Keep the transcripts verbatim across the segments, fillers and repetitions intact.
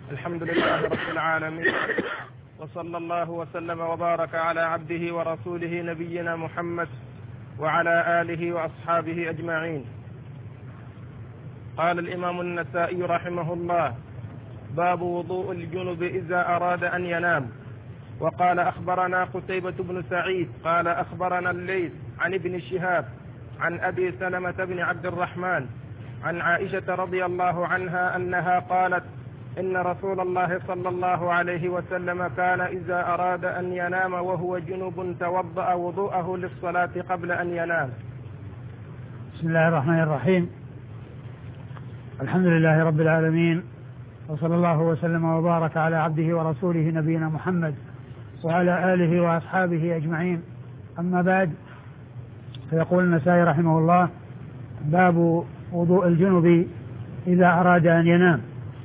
الحمد لله رب العالمين، وصلى الله وسلم وبارك على عبده ورسوله نبينا محمد وعلى آله وأصحابه أجمعين. قال الإمام النسائي رحمه الله: باب وضوء الجنب إذا أراد أن ينام. وقال: أخبرنا قتيبة بن سعيد قال أخبرنا الليث عن ابن شهاب عن أبي سلمة بن عبد الرحمن عن عائشة رضي الله عنها أنها قالت: إن رسول الله صلى الله عليه وسلم كان إذا أراد أن ينام وهو جنب توضأ وضوءه للصلاة قبل أن ينام. بسم الله الرحمن الرحيم. الحمد لله رب العالمين، وصلى الله وسلم وبارك على عبده ورسوله نبينا محمد وعلى آله وأصحابه أجمعين. أما بعد، فيقول النسائي رحمه الله: باب وضوء الجنب إذا أراد أن ينام.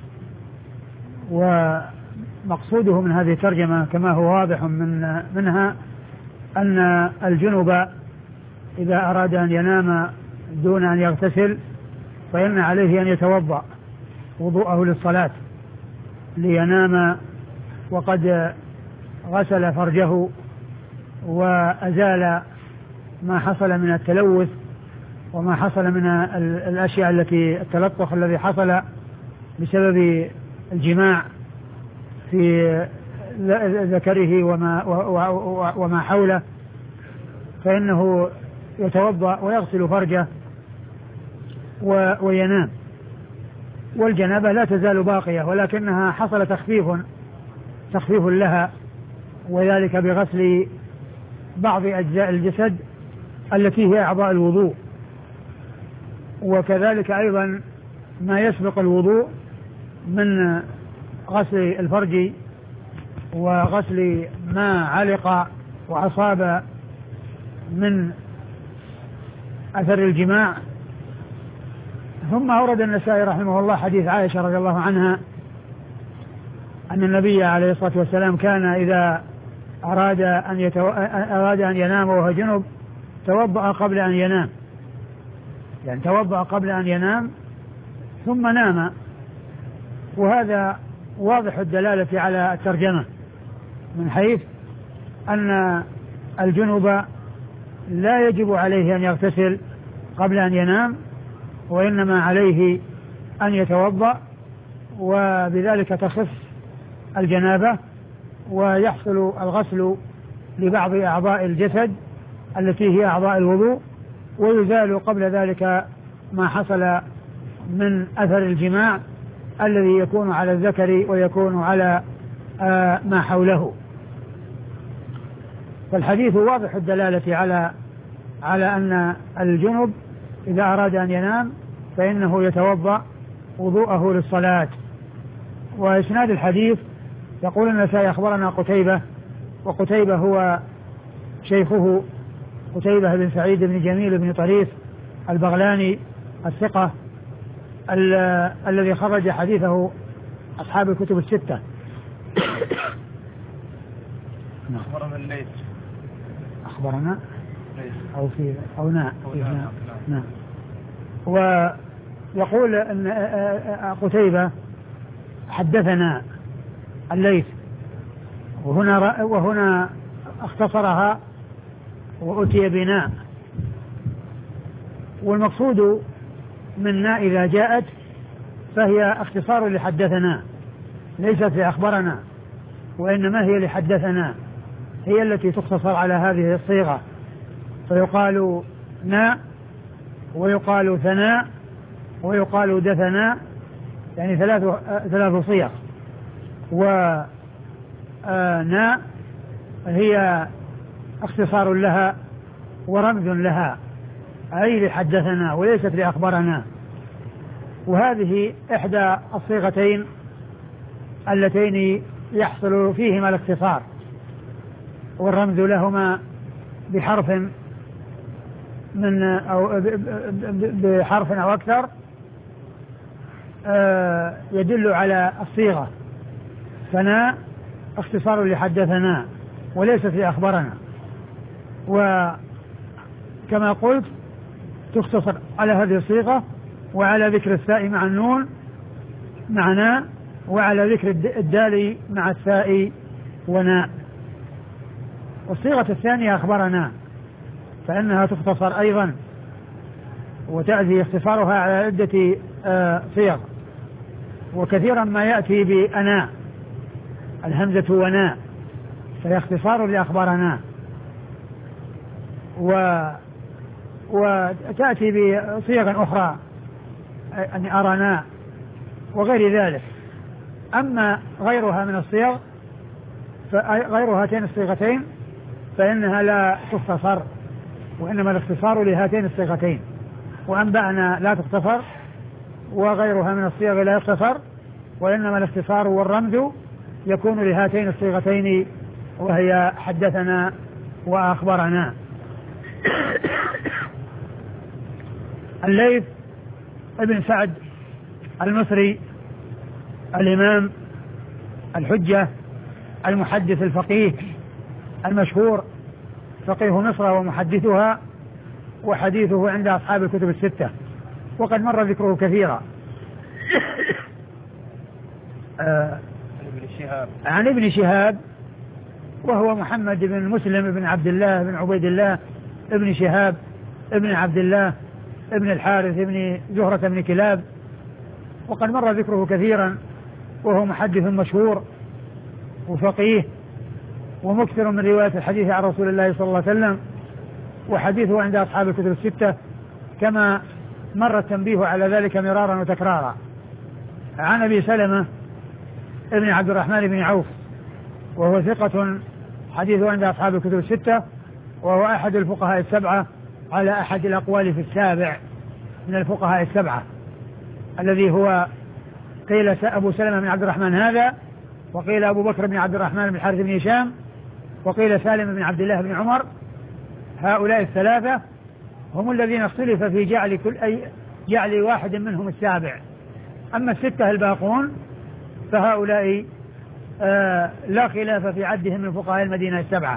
ومقصوده من هذه الترجمة كما هو واضح من منها أن الجنب إذا أراد أن ينام دون أن يغتسل فإن عليه أن يتوضأ وضوءه للصلاة لينام وقد غسل فرجه وأزال ما حصل من التلوث وما حصل من الأشياء التي التلطخ الذي حصل بسبب الجماع في ذكره وما, وما حوله، فإنه يتوضأ ويغسل فرجه وينام. والجنابة لا تزال باقية، ولكنها حصل تخفيف تخفيف لها، وذلك بغسل بعض أجزاء الجسد التي هي أعضاء الوضوء، وكذلك أيضا ما يسبق الوضوء من غسل الفرج وغسل ما علق وأصاب من أثر الجماع. ثم أورد النسائي رحمه الله حديث عائشة رضي الله عنها أن النبي عليه الصلاة والسلام كان إذا أراد أن, يتو... أراد أن ينام وهو جنب توضأ قبل أن ينام، يعني توضأ قبل أن ينام ثم نام. وهذا واضح الدلالة على الترجمة من حيث أن الجنب لا يجب عليه أن يغتسل قبل أن ينام، وإنما عليه أن يتوضأ، وبذلك تخف الجنابة ويحصل الغسل لبعض أعضاء الجسد التي هي أعضاء الوضوء، ويزال قبل ذلك ما حصل من أثر الجماع الذي يكون على الذكر ويكون على آه ما حوله. فالحديث واضح الدلالة على على أن الجنب إذا أراد أن ينام فإنه يتوضأ وضوءه للصلاة. وإسناد الحديث يقول النسائي: أخبرنا قتيبة، وقتيبة هو شيخه قتيبة بن سعيد بن جميل بن طريف البغلاني الثقة ال- الذي خرج حديثه أصحاب الكتب الستة. أخبرنا الليث أخبرنا أو في أو نعم نعم. ويقول أن قتيبة حدثنا الليث، وهنا وهنا اختصرها وأتي بناء، والمقصود منا إذا جاءت فهي اختصار لحدثنا، ليست لأخبرنا، وإنما هي لحدثنا، هي التي تختصر على هذه الصيغة، فيقال نا ويقال ثناء ويقال دثنا، يعني ثلاث ثلاث صيغ. ونا هي اختصار لها ورمز لها، أي لحدثنا وليست لأخبرنا. وهذه إحدى الصيغتين اللتين يحصل فيهما الاختصار، والرمز لهما بحرف من أو بحرف أو أكثر يدل على الصيغة. فنا اختصار لحدثنا وليست لأخبرنا، وكما قلت تختصر على هذه الصيغة وعلى ذكر الثاء مع النون معنا وعلى ذكر الدال مع الثاء وناء. والصيغة الثانية أخبرنا، فإنها تختصر أيضا وتأتي اختصارها على عدة صيغ، وكثيرا ما يأتي بأنا الهمزة وناء فهي اختصار لأخبرنا، و وتأتي بصيغ أخرى أن أرنا وغير ذلك. أما غيرها من الصيغ غير هاتين الصيغتين فإنها لا تختصر، وإنما الاختصار لهاتين الصيغتين. وأنبأنا لا تختصر، وغيرها من الصيغ لا يختصر، وإنما الاختصار والرمز يكون لهاتين الصيغتين وهي حدثنا وأخبرنا. الليث ابن سعد المصري الإمام الحجة المحدث الفقيه المشهور، فقيه مصر ومحدثها، وحديثه عند أصحاب الكتب الستة، وقد مر ذكره كثيرا. آه عن ابن شهاب وهو محمد بن مسلم بن عبد الله بن عبيد الله ابن شهاب ابن عبد الله ابن الحارث ابن زهرة بن كلاب، وقد مر ذكره كثيرا، وهو محدث مشهور وفقيه ومكثر من رواية الحديث عن رسول الله صلى الله عليه وسلم، وحديثه عند أصحاب الكتب الستة كما مر التنبيه على ذلك مرارا وتكرارا. عن أبي سلمة ابن عبد الرحمن بن عوف وهو ثقة حديثه عند أصحاب الكتب الستة، وهو أحد الفقهاء السبعة على أحد الأقوال في السابع من الفقهاء السبعة، الذي هو قيل أبو سلمة بن عبد الرحمن هذا، وقيل أبو بكر بن عبد الرحمن بن الحارث بن هشام، وقيل سالم بن عبد الله بن عمر. هؤلاء الثلاثة هم الذين اختلف في جعل كل أي جعل واحد منهم السابع. أما الستة الباقون فهؤلاء آه لا خلاف في عدهم من فقهاء المدينة السبعة،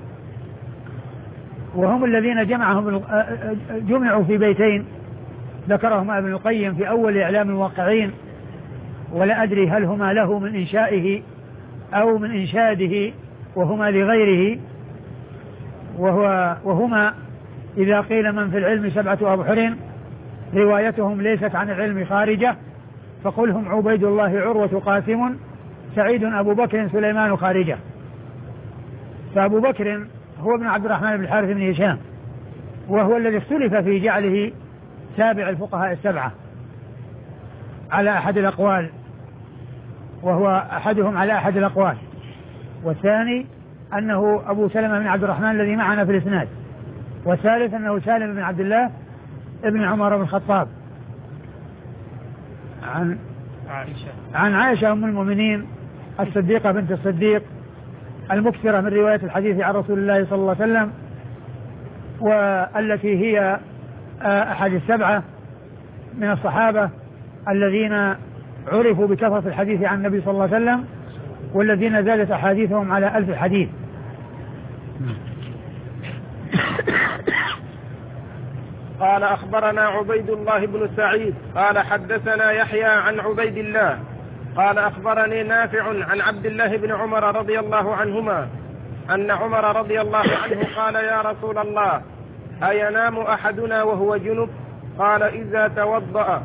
وهم الذين جمعهم جمعوا في بيتين ذكرهما ابن القيم في أول إعلام الموقعين، ولا أدري هل هما له من إنشائه أو من إنشاده، وهما لغيره، وهو وهما إذا قيل من في العلم سبعة أبحر روايتهم ليست عن العلم خارجة، فقلهم عبيد الله عروة قاسم سعيد أبو بكر سليمان خارجة. فأبو بكر هو ابن عبد الرحمن بن الحارث بن هشام، وهو الذي اختلف في جعله تابع الفقهاء السبعة على أحد الأقوال، وهو أحدهم على أحد الأقوال، والثاني أنه أبو سلمة بن عبد الرحمن الذي معنا في الإسناد، والثالث أنه سالم بن عبد الله ابن عمر بن الخطاب. عن عائشة عن عائشة أم المؤمنين الصديقة بنت الصديق المكثرة من رواية الحديث عن رسول الله صلى الله عليه وسلم، والتي هي أحد السبعة من الصحابة الذين عرفوا بكثرة الحديث عن النبي صلى الله عليه وسلم، والذين زادت أحاديثهم على ألف حديث. قال أخبرنا عبيد الله بن سعيد قال حدثنا يحيى عن عبيد الله قال أخبرني نافع عن عبد الله بن عمر رضي الله عنهما أن عمر رضي الله عنه قال يا رسول الله أينام أحدنا وهو جنب؟ قال إذا توضأ.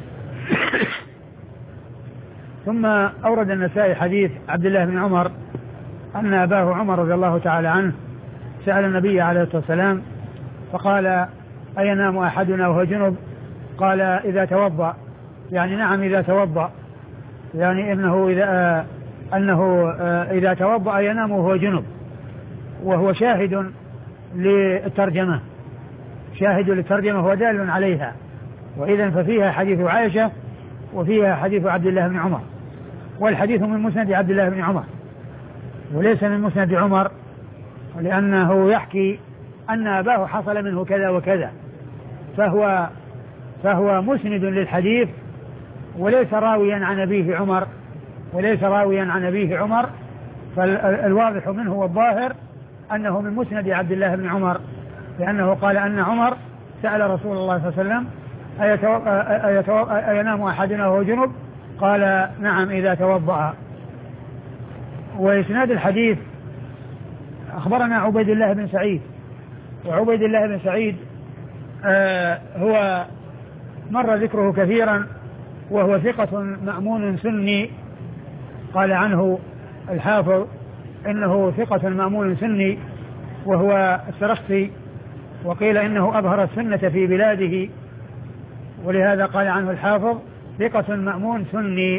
ثم أورد النسائي حديث عبد الله بن عمر أن أباه عمر رضي الله تعالى عنه سأل النبي عليه الصلاة والسلام فقال أينام أحدنا وهو جنب؟ قال إذا توضأ، يعني نعم إذا توضأ، يعني إنه إذا آه أنه آه إذا توضأ ينام وهو جنب، وهو شاهد للترجمة، شاهد للترجمة هو دال عليها، وإذن ففيها حديث عائشة وفيها حديث عبد الله بن عمر، والحديث من مسند عبد الله بن عمر وليس من مسند عمر، لأنه يحكي أن أباه حصل منه كذا وكذا، فهو فهو مسند للحديث وليس راويا عن أبيه عمر وليس راويا عن أبيه عمر فالواضح منه والظاهر أنه من مسند عبد الله بن عمر، لأنه قال أن عمر سأل رسول الله صلى الله عليه وسلم أينام أحدنا وهو جنب؟ قال نعم إذا توضأ. وإسناد الحديث أخبرنا عبيد الله بن سعيد، وعبيد الله بن سعيد آه هو مر ذكره كثيرا، وهو ثقة مأمون سني، قال عنه الحافظ إنه ثقة مأمون سني، وهو السرخسي، وقيل إنه أظهر السنة في بلاده، ولهذا قال عنه الحافظ ثقة مأمون سني.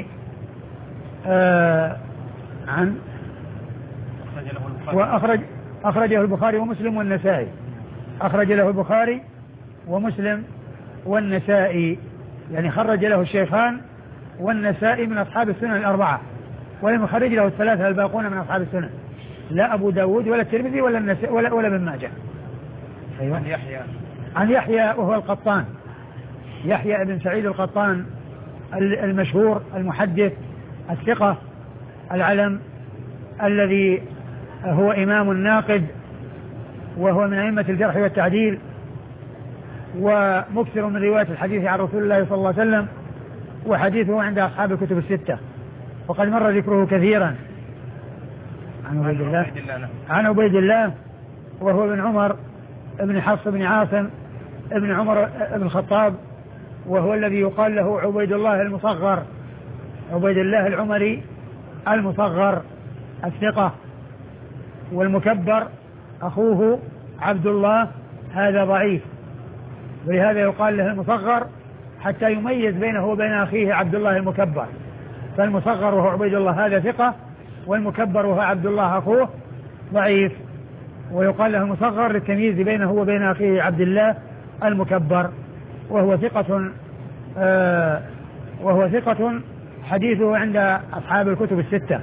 آه عن وأخرج أخرجه البخاري ومسلم والنسائي، أخرج له البخاري ومسلم والنسائي، يعني خرج له الشيخان والنسائي من أصحاب السنن الأربعة، ولم يخرج له الثلاثة الباقون من أصحاب السنن، لا أبو داود ولا الترمذي ولا النسائي ولا ولا ابن ماجه. أيوة. عن يحيى عن يحيى وهو القطان، يحيى بن سعيد القطان المشهور المحدث الثقة العلم الذي هو إمام الناقد، وهو من أئمة الجرح والتعديل، ومكثر من رواية الحديث عن رسول الله صلى الله عليه وسلم، وحديثه عند أصحاب الكتب الستة، وقد مر ذكره كثيرا. عن عبيد الله عن عبيد الله وهو ابن عمر ابن حفص بن عاصم ابن عمر ابن الخطاب، وهو الذي يقال له عبيد الله المصغر، عبيد الله العمري المصغر الثقة، والمكبر أخوه عبد الله هذا ضعيف، ولهذا يقال له المصغر حتى يميز بينه وبين أخيه عبد الله المكبر، فالمصغر وهو عبيد الله هذا ثقة، والمكبر وهو عبد الله أخوه ضعيف، ويقال له المصغر للتمييز بينه وبين أخيه عبد الله المكبر، وهو ثقة آه وهو ثقة حديثه عند أصحاب الكتب الستة.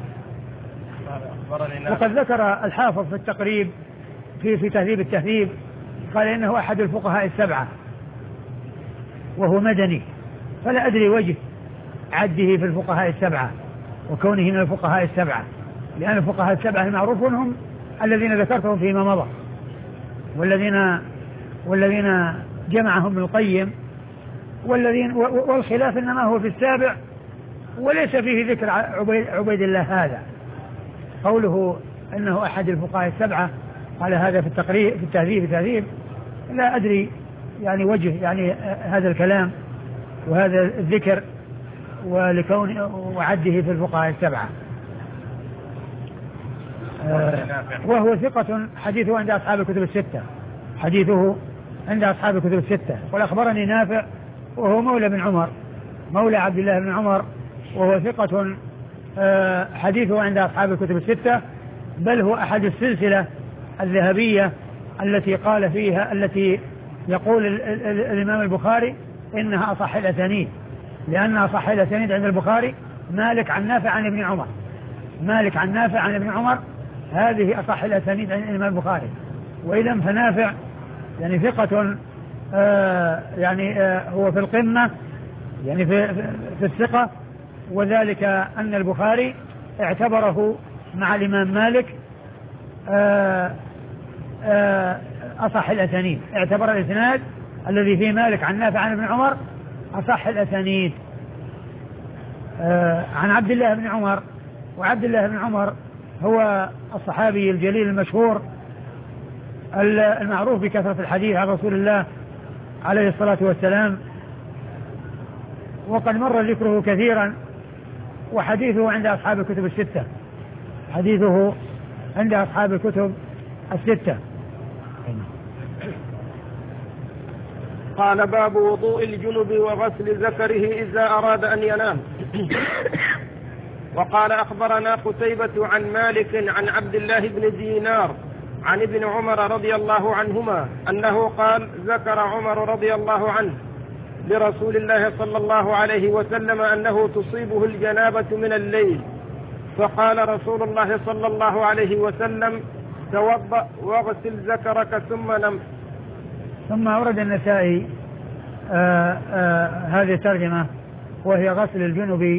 وقد ذكر الحافظ في التقريب في في تهذيب التهذيب قال إنه أحد الفقهاء السبعة، وهو مدني، فلا أدري وجه عده في الفقهاء السبعة وكونه من الفقهاء السبعة، لأن الفقهاء السبعة المعروفون هم الذين ذكرتهم فيما مضى، والذين والذين جمعهم ابن القيم، والذين والخلاف إنما هو في السابع، وليس فيه ذكر عبيد, عبيد الله هذا. قوله أنه أحد الفقهاء السبعة قال هذا في التقريب في التهذيب في التهذيب، لا أدري يعني وجه يعني هذا الكلام وهذا الذكر ولكون وعده في الفقهاء السبعة. آه وهو ثقة حديثه عند أصحاب الكتب الستة، حديثه عند أصحاب الكتب الستة. والأخبرني نافع وهو مولى بن عمر، مولى عبد الله بن عمر، وهو ثقة آه حديثه عند أصحاب الكتب الستة، بل هو أحد السلسلة الذهبية التي قال فيها التي يقول ال ال ال الإمام البخاري إنها أصح الأسانيد، لأن أصح الأسانيد عند البخاري مالك عن نافع عن ابن عمر، مالك عن نافع عن ابن عمر، هذه أصح الأسانيد عند الإمام البخاري. وإذا فنافع يعني ثقة آه يعني آه هو في القمة يعني في, في الثقة، وذلك أن البخاري اعتبره مع الإمام مالك آه آه أصح الأسانيد، اعتبر الإسناد الذي فيه مالك عن نافع عن ابن عمر أصح الأسانيد. آه عن عبد الله بن عمر، وعبد الله بن عمر هو الصحابي الجليل المشهور المعروف بكثرة الحديث عن رسول الله عليه الصلاة والسلام، وقد مر ذكره كثيرا، وحديثه عند أصحاب الكتب الستة، حديثه عند أصحاب الكتب الستة. قال باب وضوء الجنب وغسل ذكره إذا أراد أن ينام. وقال أخبرنا قتيبة عن مالك عن عبد الله بن دينار عن ابن عمر رضي الله عنهما أنه قال ذكر عمر رضي الله عنه لرسول الله صلى الله عليه وسلم أنه تصيبه الجنابة من الليل، فقال رسول الله صلى الله عليه وسلم توضأ واغسل ذكرك ثم نم. ثم أورد النسائي آآ آآ هذه الترجمة وهي غسل الجنب،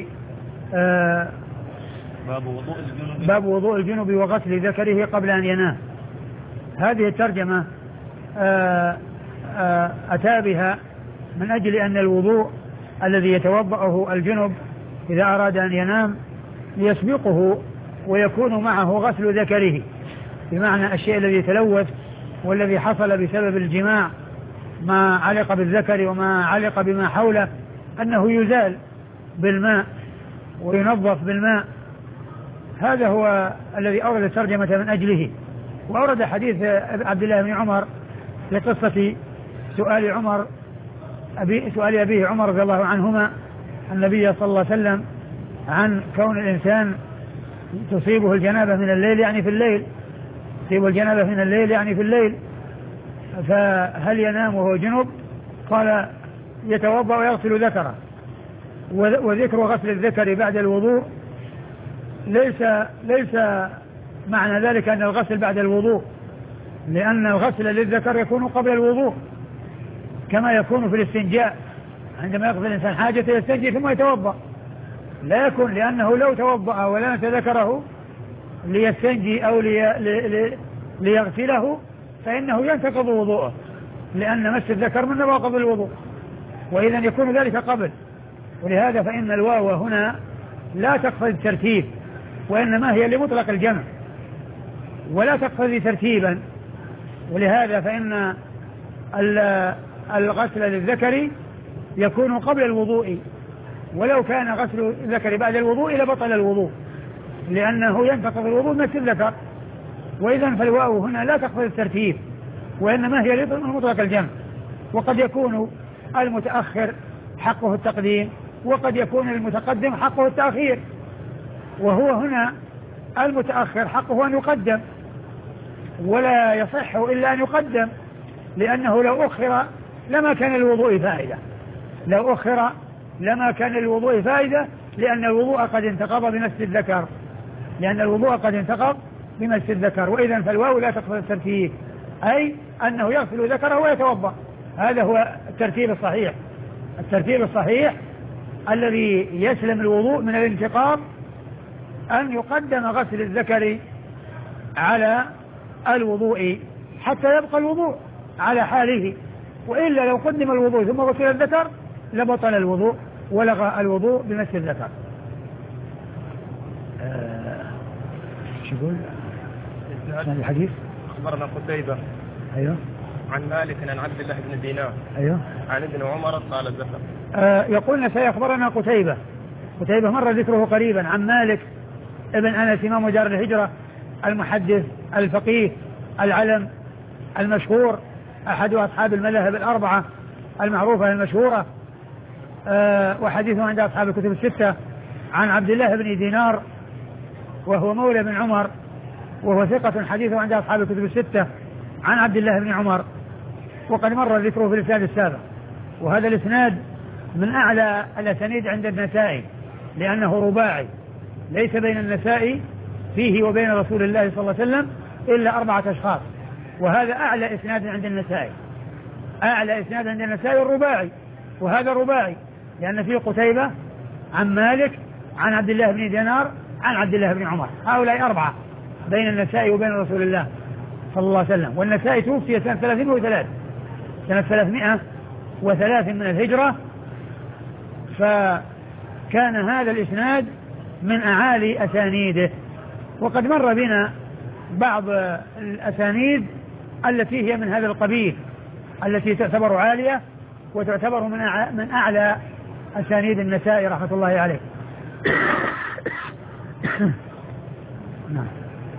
باب وضوء الجنب باب وضوء الجنب وغسل ذكره قبل أن ينام. هذه الترجمة آآ آآ أتى بها من أجل أن الوضوء الذي يتوضأه الجنب إذا أراد أن ينام يسبقه ويكون معه غسل ذكره، بمعنى الشيء الذي يتلوث والذي حصل بسبب الجماع ما علق بالذكر وما علق بما حوله أنه يزال بالماء وينظف بالماء. هذا هو الذي أورد الترجمة من أجله. وأورد حديث عبد الله بن عمر في قصة سؤال عمر أبي سؤال أبيه عمر رضي الله عنهما النبي صلى الله عليه وسلم عن كون الإنسان تصيبه الجنابة من الليل يعني في الليل تصيبه الجنابة من الليل يعني في الليل فهل ينام وهو جنب؟ قال يتوضأ ويغسل ذكره. وذكر غسل الذكر بعد الوضوء ليس ليس معنى ذلك أن الغسل بعد الوضوء، لأن الغسل للذكر يكون قبل الوضوء كما يكون في الاستنجاء، عندما يقضي الإنسان حاجته يستنجي ثم يتوضأ، لا يكون، لأنه لو توضأ ولمس ذكره ليستنجي أو لي لي ليغسله فإنه ينتقض وضوءه، لأن مس الذكر من نواقض الوضوء، وإذا يكون ذلك قبل. ولهذا فإن الواو هنا لا تقتضي الترتيب، وإنما هي لمطلق الجمع ولا تقتضي ترتيبا. ولهذا فإن الغسل للذكر يكون قبل الوضوء، ولو كان غسل الذكر بعد الوضوء لبطل الوضوء، لأنه ينتقض الوضوء مس الذكر. وإذا فالواو هنا لا تقتضي الترتيب، وإنما هي لمطلق الجمع. وقد يكون المتأخر حقه التقديم، وقد يكون المتقدم حقه التأخير، وهو هنا المتأخر حقه أن يقدم، ولا يصح إلا أن يقدم، لأنه لو أخر لما كان الوضوء فائدة لو أخر لما كان الوضوء فائدة لأن الوضوء قد انتقض بمس الذكر لأن الوضوء قد انتقض بمس الذكر. وإذا فالواو لا تقتضي الترتيب، أي أنه يغسل ذكره ويتوضأ. هذا هو الترتيب الصحيح الترتيب الصحيح الذي يسلم الوضوء من الانتقاض، أن يقدم غسل الذكر على الوضوء حتى يبقى الوضوء على حاله، وإلا لو قدم الوضوء ثم غسل الذكر لبطل الوضوء ولغى الوضوء بمس الذكر. آه شو يقول الحديث؟ أخبرنا قتيبة أيوه عن مالك عن عبد الله بن دينار أيوه عن ابن عمر قال الذكر. آه يقولنا سيخبرنا قتيبة قتيبة مر ذكره قريبا عن مالك ابن أنس إمام دار الهجرة المحدث الفقيه العلم المشهور أحد أصحاب المذاهب الأربعة المعروفة المشهورة، أه وحديثه عند أصحاب الكتب الستة، عن عبد الله بن دينار وهو مولى بن عمر وهو ثقة حديثه عند أصحاب الكتب الستة عن عبد الله بن عمر، وقد مر ذكره في الإسناد السابق. وهذا الإسناد من أعلى الأسانيد عند النسائي، لأنه رباعي، ليس بين النسائي فيه وبين رسول الله صلى الله عليه وسلم إلا أربعة أشخاص، وهذا أعلى إسناد عند النسائي أعلى إسناد عند النسائي الرباعي، وهذا رباعي لأن فيه قتيبة عن مالك عن عبد الله بن دينار عن عبد الله بن عمر، هؤلاء أربعة بين النسائي وبين رسول الله صلى الله عليه وسلم. والنسائي توفي سنة ثلاثين وثلاث سنة ثلاثمائة وثلاث من الهجرة، فكان هذا الإسناد من أعالي أسانيده. وقد مر بنا بعض الأسانيد التي هي من هذا القبيل، التي تعتبر عالية وتعتبر من من أعلى أسانيد النسائي رحمة الله عليه. نعم.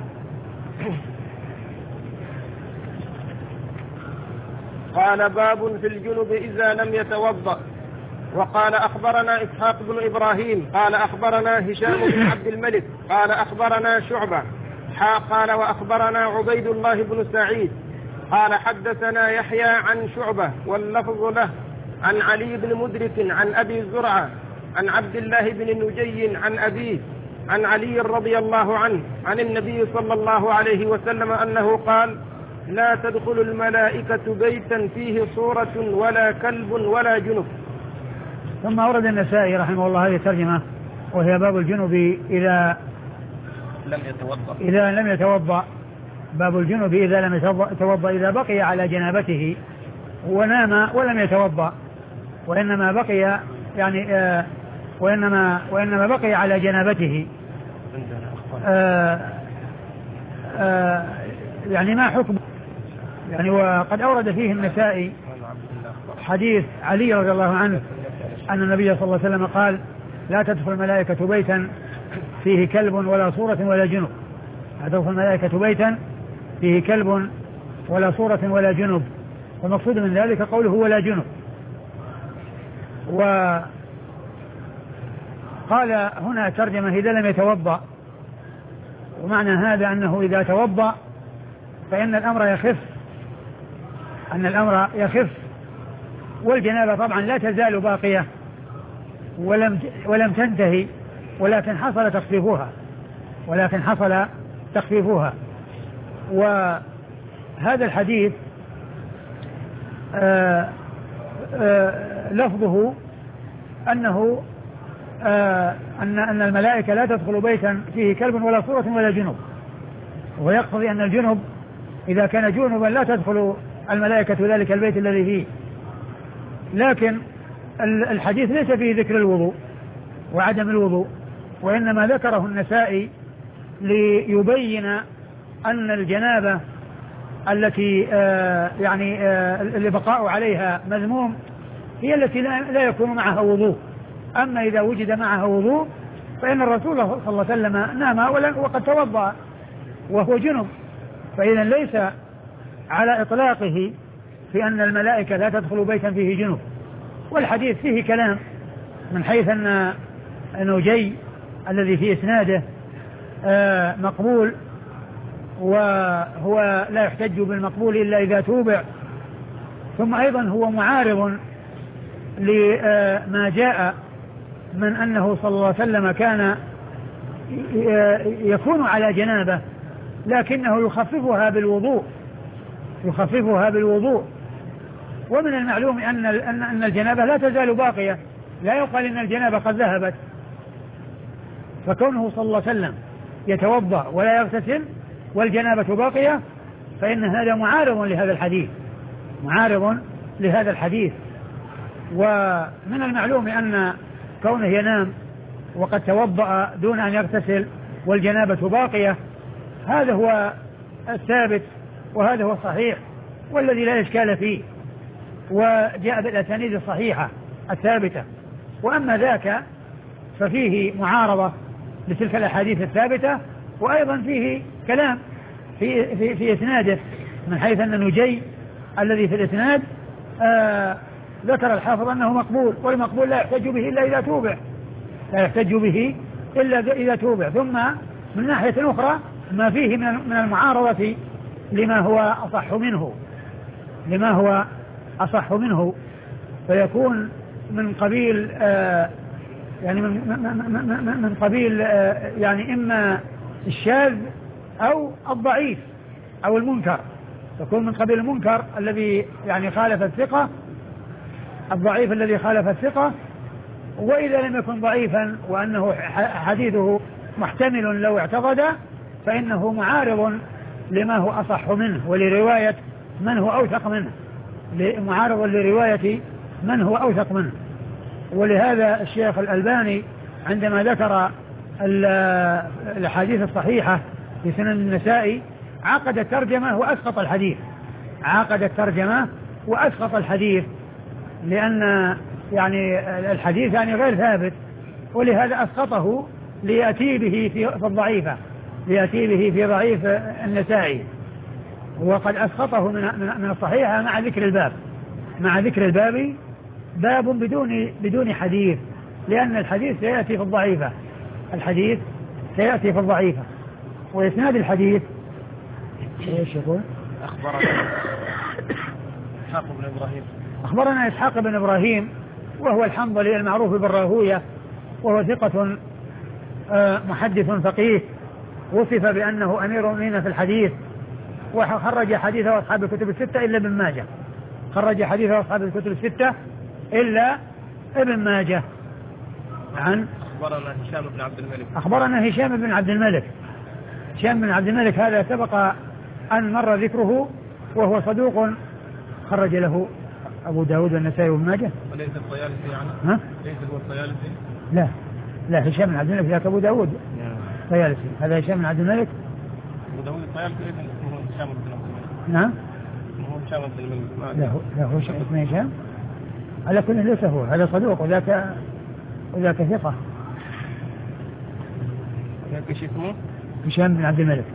قال باب في الجنب إذا لم يتوضأ. وقال أخبرنا إسحاق بن إبراهيم قال أخبرنا هشام بن عبد الملك قال أخبرنا شعبة حا قال وأخبرنا عبيد الله بن سعيد قال حدثنا يحيى عن شعبة واللفظ له عن علي بن مدرك عن أبي زرعة عن عبد الله بن نجي عن أبيه عن علي رضي الله عنه عن النبي صلى الله عليه وسلم أنه قال: لا تدخل الملائكة بيتا فيه صورة ولا كلب ولا جنب. ثم أورد النسائي رحمه الله هذه الترجمة، وهي باب الجنب إذا لم يتوضأ إذا لم يتوضأ باب الجنب إذا لم يتوضأ إذا بقي على جنابته ونام ولم يتوضأ، وإنما بقي يعني وإنما, وإنما بقي على جنابته. آآ آآ يعني ما حكم يعني. وقد أورد فيه النسائي حديث علي رضي الله عنه أن النبي صلى الله عليه وسلم قال لا تدخل الملائكة بيتا فيه كلب ولا صورة ولا جنب. لا تدخل الملائكة بيتا فيه كلب ولا صورة ولا جنب، والمقصود من ذلك قوله ولا جنب. وقال هنا ترجمة إذا لم يتوضأ، ومعنى هذا أنه إذا توضأ فإن الأمر يخف، أن الأمر يخف، والجنابة طبعا لا تزال باقية ولم ولم تنتهي، ولكن حصل تخفيفها ولكن حصل تخفيفها. وهذا الحديث آآ آآ لفظه أنه أن أن الملائكة لا تدخل بيتا فيه كلب ولا صورة ولا جنب، ويقتضي أن الجنب إذا كان جنبا لا تدخل الملائكة ذلك البيت الذي فيه. لكن الحديث ليس فيه ذكر الوضوء وعدم الوضوء، وإنما ذكره النسائي ليبين أن الجنابة التي آه يعني آه اللي بقاء عليها مذموم هي التي لا يكون معها وضوء. أما إذا وجد معها وضوء فإن الرسول صلى الله عليه وسلم نام وقد توضأ وهو جنب، فإذا ليس على إطلاقه في أن الملائكة لا تدخل بيتا فيه جنب. والحديث فيه كلام من حيث أن نجي الذي في إسناده آه مقبول، وهو لا يحتج بالمقبول إلا إذا توبع. ثم أيضا هو معارض لما جاء من أنه صلى الله عليه وسلم كان يكون على جنابه لكنه يخففها بالوضوء يخففها بالوضوء ومن المعلوم أن أن الجنابة لا تزال باقية، لا يقال إن الجنابة قد ذهبت. فكونه صلى الله عليه وسلم يتوضأ ولا يغتسل والجنابة باقية فإن هذا معارض لهذا الحديث معارض لهذا الحديث. ومن المعلوم أن كونه ينام وقد توضأ دون أن يغتسل والجنابة باقية هذا هو الثابت وهذا هو الصحيح والذي لا إشكال فيه، وجاء بالأسانيد الصحيحة الثابتة. وأما ذاك ففيه معارضة لتلك الأحاديث الثابتة، وأيضا فيه كلام في, في, في إسناده من حيث أن نجي الذي في الإسناد آه ذكر الحافظ أنه مقبول، والمقبول لا يحتج به إلا إذا توبع لا يحتج به إلا إذا توبع. ثم من ناحية أخرى ما فيه من المعارضة لما هو أصح منه لما هو أصح منه فيكون من قبيل آه يعني من, من, من قبيل آه يعني إما الشاذ أو الضعيف أو المنكر، تكون من قبيل المنكر الذي يعني خالف الثقة، الضعيف الذي خالف الثقة. وإذا لم يكن ضعيفا وأنه حديثه محتمل لو اعتقد فإنه معارض لما هو أصح منه ولرواية من هو أوثق منه معارض لرواية من هو أوثق منه. ولهذا الشيخ الألباني عندما ذكر الحديث الصحيحة في سنن النسائي عقد الترجمة وأسقط الحديث عقد الترجمة وأسقط الحديث لأن يعني الحديث يعني غير ثابت، ولهذا أسقطه ليأتي به في الضعيفة ليأتي به في ضعيف النسائي، وقد أسقطه من من الصحيحة مع ذكر الباب مع ذكر الباب باب بدون بدون حديث، لأن الحديث سيأتي في الضعيفة الحديث سيأتي في الضعيفة. وإسناد الحديث ايش يقول؟ أخبرنا إسحاق بن إبراهيم أخبرنا إسحاق بن إبراهيم وهو الحنظلي المعروف بالراهوية، وهو ثقة محدث فقيه، وصف بأنه أمير المؤمنين في الحديث، وخرج حديثه أصحاب الكتب الستة إلا ابن ماجه خرج حديثه أصحاب الكتب الستة إلا ابن ماجه. عن أخبرنا هشام بن عبد الملك أخبرنا هشام بن عبد الملك هشام بن عبد الملك هذا سبق أن مر ذكره، وهو صدوق خرج له أبو داود والنسائي وابن ماجه. وليس الطيالسي يعني؟ ها؟ ليس هو الطيالسي؟ لا لا هشام بن عبد الملك ذاك أبو داود الطيالسي. هذا هشام بن عبد الملك أبو داود الطيالسي اسمه هشام بن عبد الملك. نعم هو هشام بن الملك. لا هو لا هو اسمه هشام على كل ليس هو. هذا صدوق وذاك وذاك ثقة. ذاك ايش اسمه؟ هشام بن عبد الملك.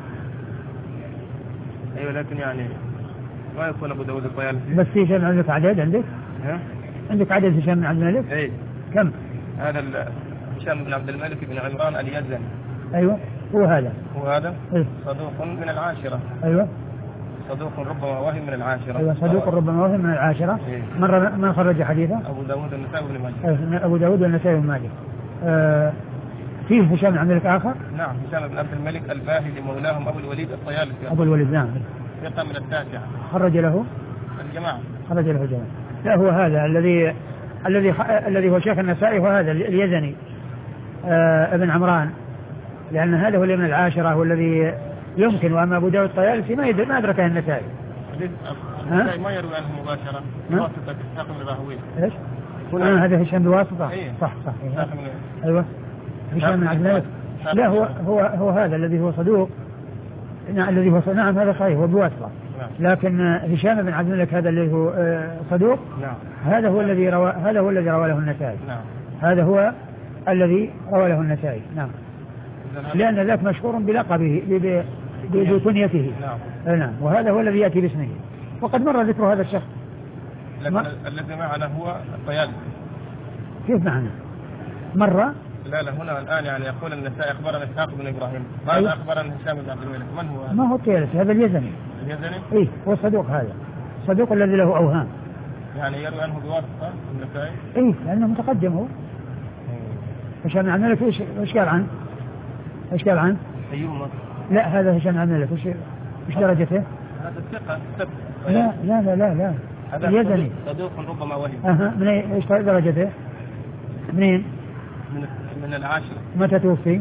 ايوه لكن يعني ما يكون ابو داود الطيالسي. بس في هشام عندك عدد عندك؟ ها؟ عندك عدد هشام بن عبد الملك؟ اي. كم؟ هذا هشام بن عبد الملك بن عمران اليزني. ايوه هو هذا. هو هذا؟ إيه؟ صدوق من العاشرة. ايوه. صدوق ربما وهم من العاشرة. ايوه صدوق ربما وهم من العاشرة. إيه؟ مرة من خرج حديثه؟ ابو داود النسائي بن ماجه. أيوة ابو داود والنسائي بن ماجه. آه فيه هشام بن عبد الملك آخر؟ نعم هشام بن عبد الملك الباهلي مولاهم ابو الوليد الطيالسي. ابو الوليد نعم. ثقة من التاسعة. خرج له الجماعة. خرج له الجماعة. لا هو هذا الذي الذي الذي هو شيخ النسائي وهذا اليزني آه ابن عمران، لأن هذا هو اللي من العاشرة والذي يمكن. وأما أبو داود الطيالسي ما يدرك ما أدركه النسائي. النسائي ما يروي عنه مباشرة بواسطة إسحاق بن راهويه. إيش؟ آه هذا هشام بواسطة. إيه؟ صح صح. إيه؟ أيوة هشام بن عبد الملك. لا هو هو هو هذا الذي هو صدوق. نعم الذي هو نعم هذا صحيح هو بواسطة. لكن هشام بن عبد الملك هذا اللي هو صدوق. نعم. هذا هو الذي روى هذا هو الذي روى له النسائي. نعم. هذا هو الذي روى له النسائي. نعم. لأن ذاك مشهور بلقبه بكنيته. نعم. نعم وهذا هو الذي يأتي باسمه وقد مر ذكر هذا الشخص. لكن الذي معنا هو الطيالسي. كيف معنا؟ مرة؟ لا لا هنا الآن يعني يقول النسائي أخبرنا إسحاق بن إبراهيم. ماذا أيوه؟ أخبرنا هشام بن عبد الملك. من هو؟ ما هو الطيالسي هذا اليزني. اليزني؟ إيه هو الصدوق هذا. الصدوق الذي له أوهام. يعني يروي عنه بواسطة النسائي؟ إيه لأنه متقدم هو. هشام بن عبد الملك إيش إيش قال عنه؟ إيش قال عنه؟ أيوه. لا هذا هشام بن عبد الملك إيش إيش درجته؟ هذا الثقة ثبت. لا لا لا لا لا. هذا اليزني. صدوق ربما وهم. أها من إيش درجته؟ منين؟ من من العاشرة. متى توفي؟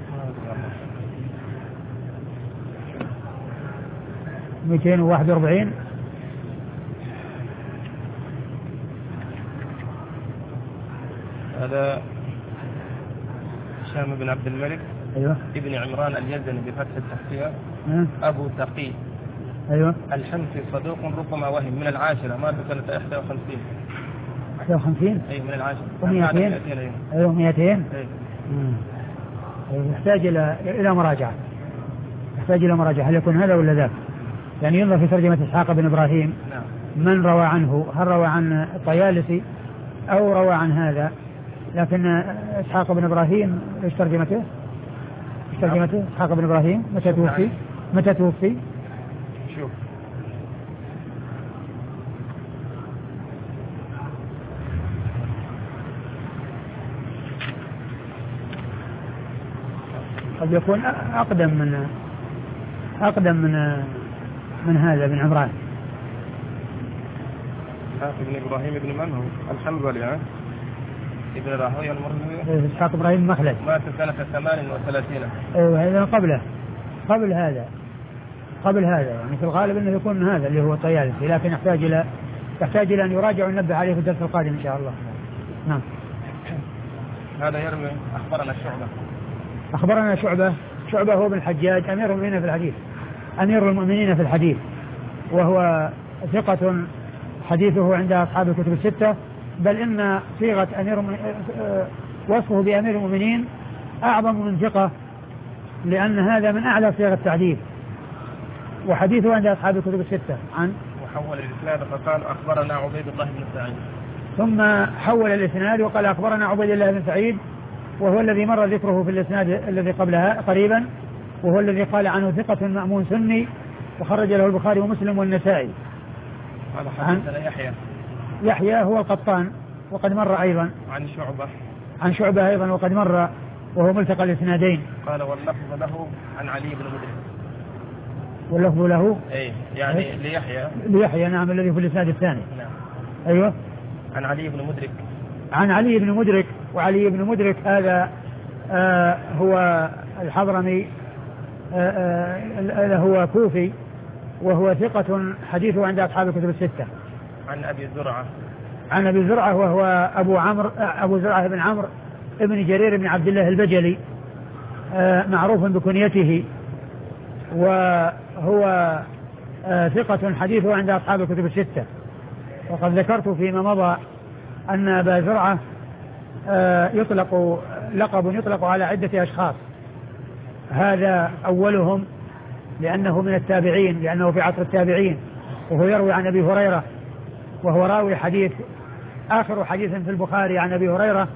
مئتين وواحد وأربعين. هذا هشام بن عبد الملك. أيوة. ابن عمران اليزني بفتح التحتية. أبو تقي. أيوة. الحمصي صدوق ربما وهم من العاشرة مات سنة إحدى وخمسين. إحدى وخمسين؟ أي من العاشرة. ومئتين. أيوة مئتين. أي. يحتاج إلى إلى مراجعة. يحتاج إلى مراجعة هل يكون هذا ولا ذاك؟ يعني ينظر في ترجمة إسحاق بن إبراهيم. نعم. من روى عنه هل روى عن الطيالسي أو روى عن هذا؟ لكن إسحاق بن إبراهيم إيش ترجمته؟ إيش ترجمته؟ إسحاق بن إبراهيم متى توفي؟ متى توفي؟ شوف. قد يكون أقدم من أقدم من من هذا بن عمران. إسحاق بن إبراهيم ابن من هو؟ الحنظلي ها؟ ابن راهويه المروزي. إسحاق إبراهيم مخلد. مات سنة ثمان وثلاثين. أيوه هذا قبله قبل هذا قبل هذا يعني في الغالب أنه يكون هذا اللي هو الطيالسي لكن يحتاج إلى يحتاج إلى أن يراجع وننبه عليه في الدرس القادم إن شاء الله. نعم. هذا يروي أخبرنا شعبة. أخبرنا شعبة. شعبة هو بن الحجاج أمير المؤمنين في الحديث أمير المؤمنين في الحديث وهو ثقة حديثه عند أصحاب الكتب الستة بل إن صيغة أمير وصفه بأمير المؤمنين أعظم من ثقة لأن هذا من أعلى صيغ التعديل وحديثه عند أصحاب الكتب الستة عن وحول الإسناد فقال أخبرنا عبيد الله بن سعيد ثم حول الإسناد وقال أخبرنا عبيد الله بن سعيد وهو الذي مر ذكره في الإسناد الذي قبلها قريبا وهو الذي قال عنه ثقة مأمون سني وخرج له البخاري ومسلم والنسائي. قال حدثنا يحيى. يحيى هو القطان وقد مر أيضا. عن شعبة. عن شعبة أيضا وقد مر وهو ملتقى الإسنادين. قال واللفظ له عن علي بن مدرك. واللفظ له. أي يعني أي. ليحيى. ليحيى نعم الذي في الإسناد الثاني. نعم. أيوه. عن علي بن مدرك. عن علي بن مدرك وعلي بن مدرك هذا آه هو الحضرمي آه آه هو كوفي وهو ثقة حديثه عند أصحاب الكتب الستة. عن أبي زرعة. عن أبي زرعة وهو أبو عمرو أبو زرعة بن عمرو ابن جرير بن عبد الله البجلي معروف بكنيته، وهو ثقة حديثه عند أصحاب الكتب الستة. وقد ذكرت فيما مضى أن أبا زرعة يطلق لقب يطلق على عدة أشخاص، هذا أولهم لأنه من التابعين، لأنه في عصر التابعين، وهو يروي عن أبي هريرة، وهو راوي حديث آخر حديث في البخاري عن أبي هريرة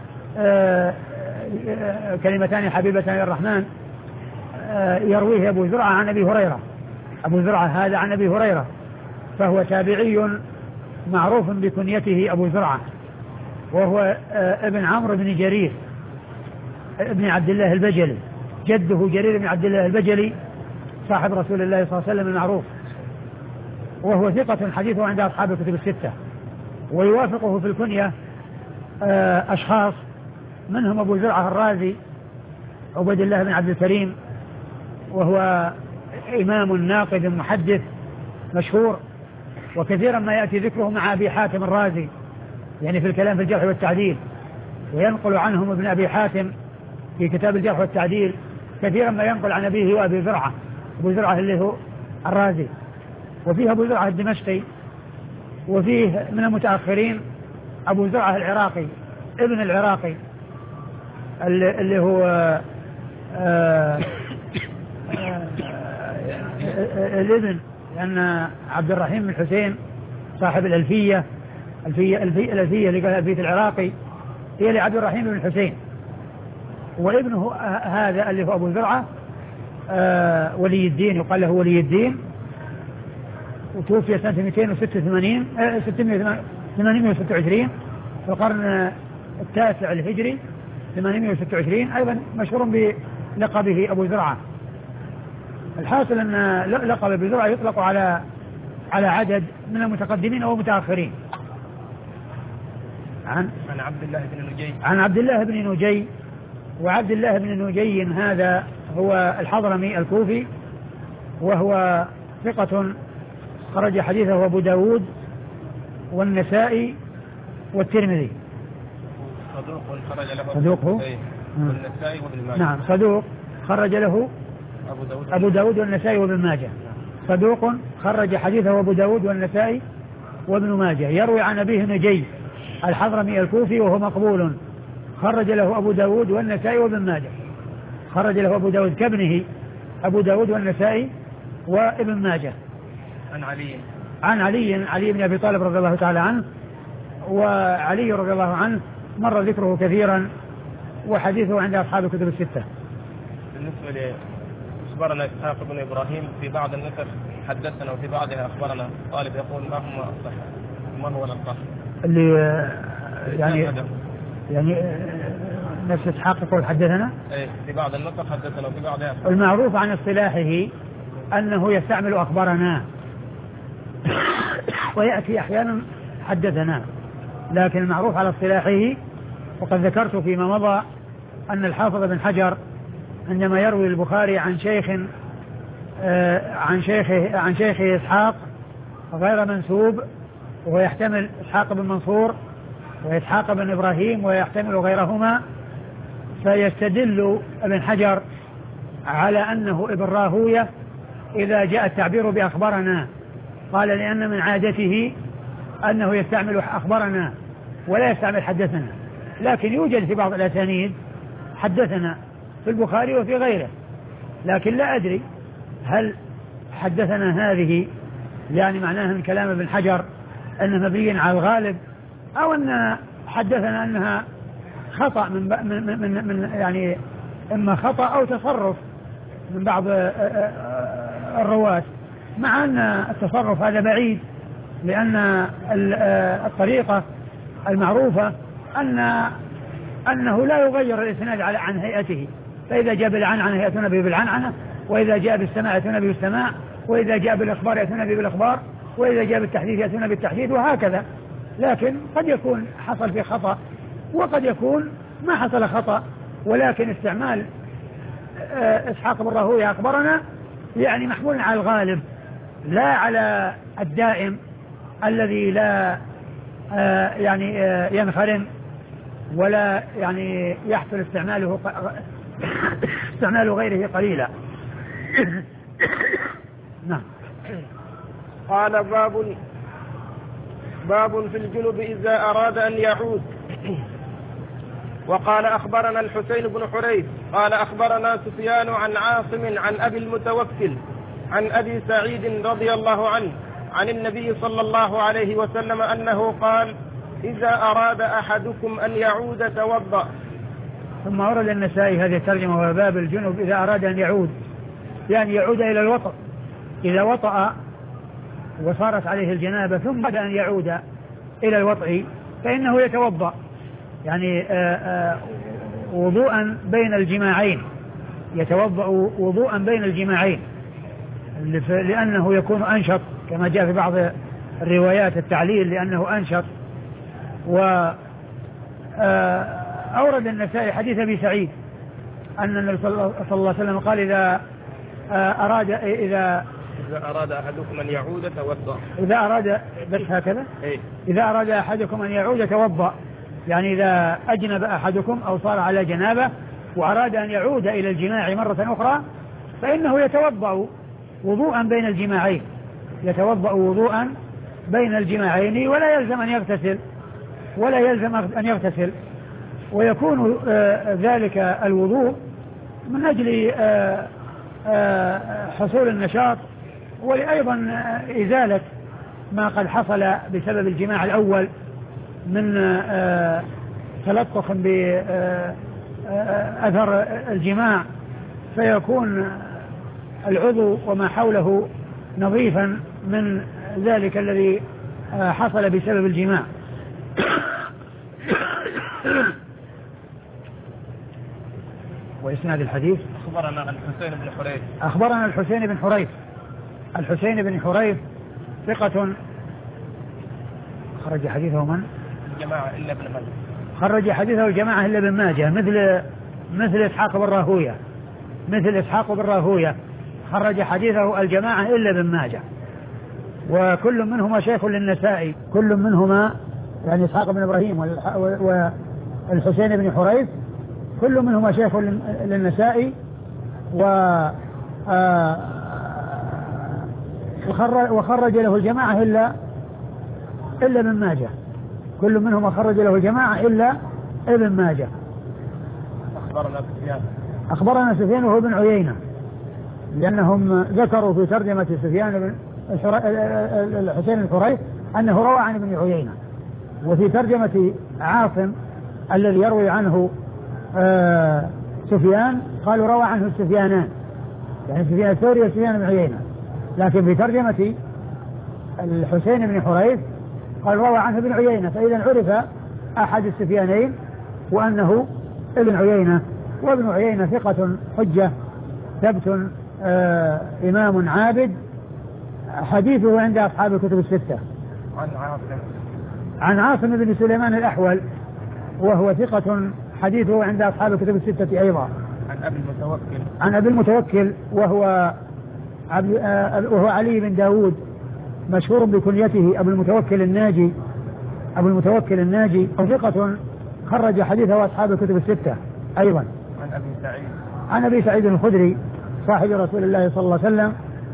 كلمتان حبيبتان للرحمن، يرويه أبو زرعة عن أبي هريرة. أبو زرعة هذا عن أبي هريرة، فهو تابعي معروف بكنيته أبو زرعة، وهو ابن عمرو بن جرير ابن عبد الله البجلي، جده جرير بن عبد الله البجلي صاحب رسول الله صلى الله عليه وسلم المعروف، وهو ثقة حديثه عند أصحاب الكتب الستة. ويوافقه في الكنية أشخاص، منهم أبو زرعة الرازي عبد الله بن عبد الكريم، وهو إمام ناقد محدث مشهور، وكثيرا ما يأتي ذكره مع أبي حاتم الرازي، يعني في الكلام في الجرح والتعديل، وينقل عنهم ابن أبي حاتم في كتاب الجرح والتعديل كثيرا ما ينقل عن أبيه وأبي زرعة، أبو زرعة اللي هو الرازي. وفيه أبو زرعة الدمشقي، وفيه من المتأخرين أبو زرعة العراقي ابن العراقي اللي هو آآ آآ الابن، لأن عبد الرحيم بن حسين صاحب الألفية الألفية الألفية اللي قالها ألفية العراقي هي لعبد الرحيم بن حسين، وابنه هذا اللي هو أبو زرعة ولي الدين، يقال له ولي الدين، وتوفي سنة مئتين وستة وثمانين ثمانمائة وستة وعشرين في القرن التاسع الهجري، ثمانمائة وستة وعشرين، أيضا مشهور بلقبه أبو زرعة. الحاصل أن لقب أبو زرعة يطلق على على عدد من المتقدمين أو المتأخرين. عن عن عبد الله بن نجي عن عبد الله بن نجي وعبد الله بن نجي هذا هو الحضرمي الكوفي، وهو ثقة خرج حديثه أبو داود والنسائي والترمذي. صدوق خرج له صدوق هو والنسائي وابن ماجه. نعم، صدوق خرج له أبو داود, أبو داود والنسائي وابن ماجه. صدوق خرج حديثه أبو داود والنسائي وابن ماجه. يروي عن أبيه نجي الحضرمي الكوفي وهو مقبول، خرج له أبو داود والنسائي وابن ماجه. خرج له أبو داود كابنه أبو داود والنسائي وابن ماجه. عن علي عن علي علي بن أبي طالب رضي الله تعالى عنه، وعلي رضي الله عنه مر ذكره كثيرا، وحديثه عند أصحاب الكتب الستة. بالنسبة لي أخبرنا إسحاق بن إبراهيم في بعض النسخ حدثنا، وفي بعضها أخبرنا. طالب يقول ما هو الصح ما هو الأصح اللي يعني يعني نفس إسحاق يقول حدثنا إيه في بعض النسخ حدثنا وفي بعضها. المعروف عن اصطلاحه أنه يستعمل أخبرنا ويأتي أحيانا حدثنا، لكن المعروف على اصطلاحه، وقد ذكرت فيما مضى أن الحافظ بن حجر عندما يروي البخاري عن شيخ آه عن شيخه عن شيخه إسحاق غير منسوب، وهو يحتمل إسحاق بن منصور وإسحاق بن إبراهيم ويحتمل غيرهما، فيستدل ابن حجر على أنه ابن راهوية إذا جاء التعبير بأخبرنا، قال لأن من عادته أنه يستعمل أخبرنا ولا يستعمل حدثنا، لكن يوجد في بعض الأسانيد حدثنا في البخاري وفي غيره، لكن لا أدري هل حدثنا هذه يعني معناها من كلام ابن حجر أنه مبني على الغالب، أو أن حدثنا أنها خطأ من, من, من, من يعني إما خطأ أو تصرف من بعض الرواة، مع أن التصرف هذا بعيد، لأن الطريقة المعروفة أن أنه لا يغير الإسناد عن هيئته، فإذا جاء بالعن عن هيئتنا به بالعنعنة، وإذا جاء بالسماع يأتون به السماع، وإذا جاء بالإخبار يأتون به بالإخبار، وإذا جاء بالتحديث يأتون بالتحديث، وهكذا. لكن قد يكون حصل في خطأ، وقد يكون ما حصل خطأ، ولكن استعمال إسحاق بن راهويه أخبرنا يعني محمول على الغالب لا على الدائم الذي لا يعني ينخرم ولا يعني يحصل استعماله استعمال غيره قليلا. نعم. قال باب باب في الجنب إذا أراد أن يعود. وقال أخبرنا الحسين بن حريث قال أخبرنا سفيان عن عاصم عن أبي المتوكل عن أبي سعيد رضي الله عنه عن النبي صلى الله عليه وسلم أنه قال إذا أراد أحدكم أن يعود توضأ. ثم ورد النسائي هذه الترجمة وباب الجنب إذا أراد أن يعود، يعني يعود إلى الوطأ، إذا وطأ وصارت عليه الجنابة ثم بعد أن يعود إلى الوطء فإنه يتوضأ، يعني آآ آآ وضوءا بين الجماعين، يتوضأ وضوءا بين الجماعين لأنه يكون أنشط كما جاء في بعض الروايات التعليل لأنه أنشط. وأورد النسائي حديث أبي سعيد أن النبي صلى الله عليه وسلم قال إذا أراد إذا إذا أراد أحدكم أن يعود توضأ. إذا أراد بس هكذا إيه؟ إذا أراد أحدكم أن يعود توضأ، يعني إذا أجنب أحدكم أو صار على جنابه وأراد أن يعود إلى الجماع مرة أخرى فإنه يتوضأ وضوءا بين الجماعين، يتوضأ وضوءا بين الجماعين ولا يلزم أن يغتسل ولا يلزم أن يغتسل ويكون آه ذلك الوضوء من أجل آه آه حصول النشاط ولأيضا إزالة ما قد حصل بسبب الجماع الأول من آه تلطخ بأثر الجماع، فيكون العضو وما حوله نظيفا من ذلك الذي حصل بسبب الجماع. وإسناد الحديث أخبرنا الحسين بن حريث أخبرنا الحسين بن حريث الحسين بن حريث ثقة خرج حديثه من؟ الجماعة إلا ابن ماجه، خرج حديثه الجماعة إلا ابن ماجه، مثل مثل إسحاق بن راهوية مثل إسحاق بن راهوية خرج حديثه الجماعة إلا ابن ماجه، وكل منهما شيخ للنسائي، كل منهما يعني إسحاق بن إبراهيم والحسين بن حريث كل منهما شيخ للنسائي، و وخرج له الجماعة إلا إلا ابن ماجه، كل منهما خرج له الجماعة إلا ابن ماجه. أخبرنا سفيان أخبرنا سفيان وهو بن عيينة، لأنهم ذكروا في ترجمة سفيان بن الحسين الحريث أنه روى عن ابن عيينة، وفي ترجمة عاصم الذي يروي عنه آه سفيان قالوا روى عنه السفيانان، يعني سفيان الثوري وسفيان بن عيينة، لكن في ترجمة الحسين بن حريث قال روى عنه ابن عيينة، فإذا عرف أحد السفيانين وأنه ابن عيينة، وابن عيينة ثقة حجة ثبت آه إمام عابد، حديثه عند أصحاب الكتب الستة. عن عاصم عن عاصم بن سليمان الأحول وهو ثقة حديثه عند أصحاب الكتب الستة أيضا. عن أبي المتوكل عن أبي المتوكل وهو عبد آه وهو علي بن داود مشهور بكنيته أبو المتوكل الناجي أبو المتوكل الناجي، ثقة خرج حديثه أصحاب الكتب الستة أيضا. عن أبي سعيد عن أبي سعيد الخدري صاحب رسول الله صلى الله عليه وسلم،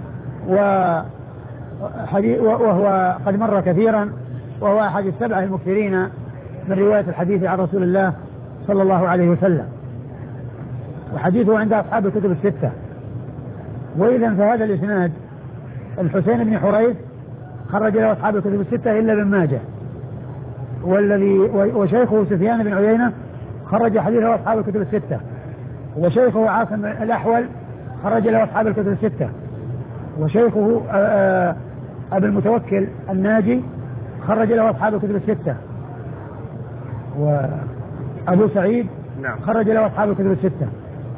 وهو قد مر كثيرا، وهو أحد السبعة المكثرين من رواية الحديث عن رسول الله صلى الله عليه وسلم، وحديثه عند أصحاب الكتب الستة. وإذا فهذا الإسناد الحسين بن حريث خرج له أصحاب الكتب الستة إلا ابن ماجه، والذي وشيخه سفيان بن عيينة خرج حديثه أصحاب الكتب الستة، وشيخه عاصم الأحول خرج له أصحاب الكتب الستة، وشيخه أبو المتوكل الناجي خرج له أصحاب الكتب الستة، وأبو سعيد نعم خرج له أصحاب الكتب الستة.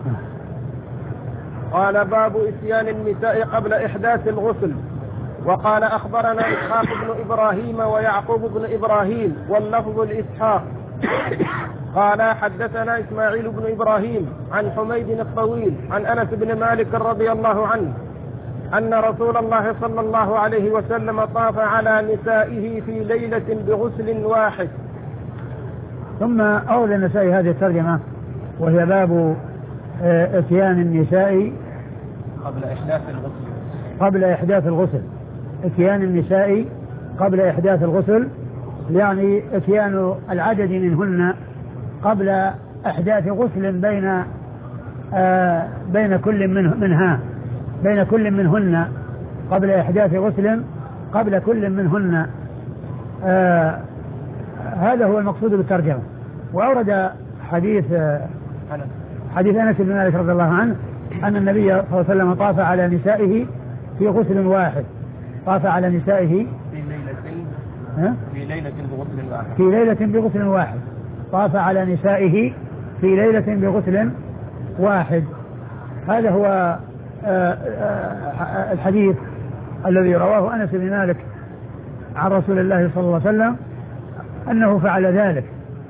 قال باب إتيان النساء قبل إحداث الغسل. وقال أخبرنا إسحاق بن إبراهيم ويعقوب بن إبراهيم واللفظ الإسحاق قال حدثنا إسماعيل بن إبراهيم عن حميد الطويل عن أنس بن مالك رضي الله عنه أن رسول الله صلى الله عليه وسلم طاف على نسائه في ليلة بغسل واحد. ثم أورد النسائي هذه الترجمة وهي باب اتيان النساء قبل إحداث الغسل قبل إحداث الغسل اتيان النساء قبل إحداث الغسل، يعني اتيان العدد منهن قبل إحداث غسل بين آه بين كل منه منها بين كل منهن قبل إحداث غسل قبل كل منهن. آه هذا هو المقصود بالترجمة. وأورد حديث آه حديث أنس بن مالك رضي الله عنه أن النبي صلى الله عليه وسلم طاف على نسائه في غسل واحد طاف على نسائه في ليلة في ليلة بغسل واحد في ليلة بغسل واحد طاف على نسائه في ليلة بغسل واحد. هذا هو آآ آآ الحديث الذي رواه أنس بن مالك عن رسول الله صلى الله عليه وسلم أنه فعل ذلك.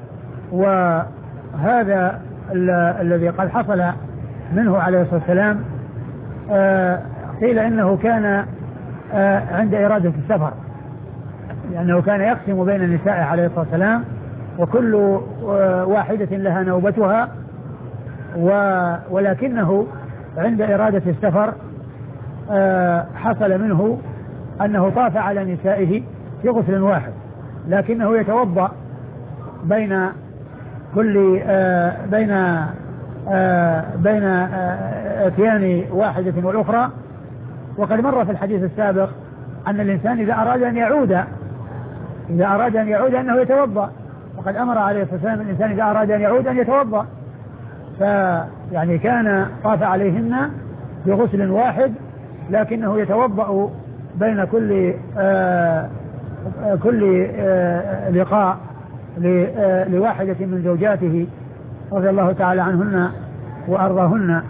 وهذا الذي قد حصل منه عليه الصلاة والسلام قيل إنه كان عند إرادة السفر، لأنه كان يقسم بين النساء عليه الصلاة والسلام وكل واحدة لها نوبتها، ولكنه عند إرادة السفر حصل منه أنه طاف على نسائه في غسل واحد، لكنه يتوضأ بين كل بين بين اتيان واحدة والأخرى. وقد مر في الحديث السابق أن الإنسان إذا أراد أن يعود إذا أراد أن يعود أنه يتوضأ، وقد أمر عليه الصلاة والسلام الإنسان إذا أراد أن يعود أن يتوضأ. فيعني كان طاف عليهن بغسل واحد، لكنه يتوضأ بين كل آآ كل آآ لقاء لواحدة من زوجاته رضي الله تعالى عنهن وأرضاهن.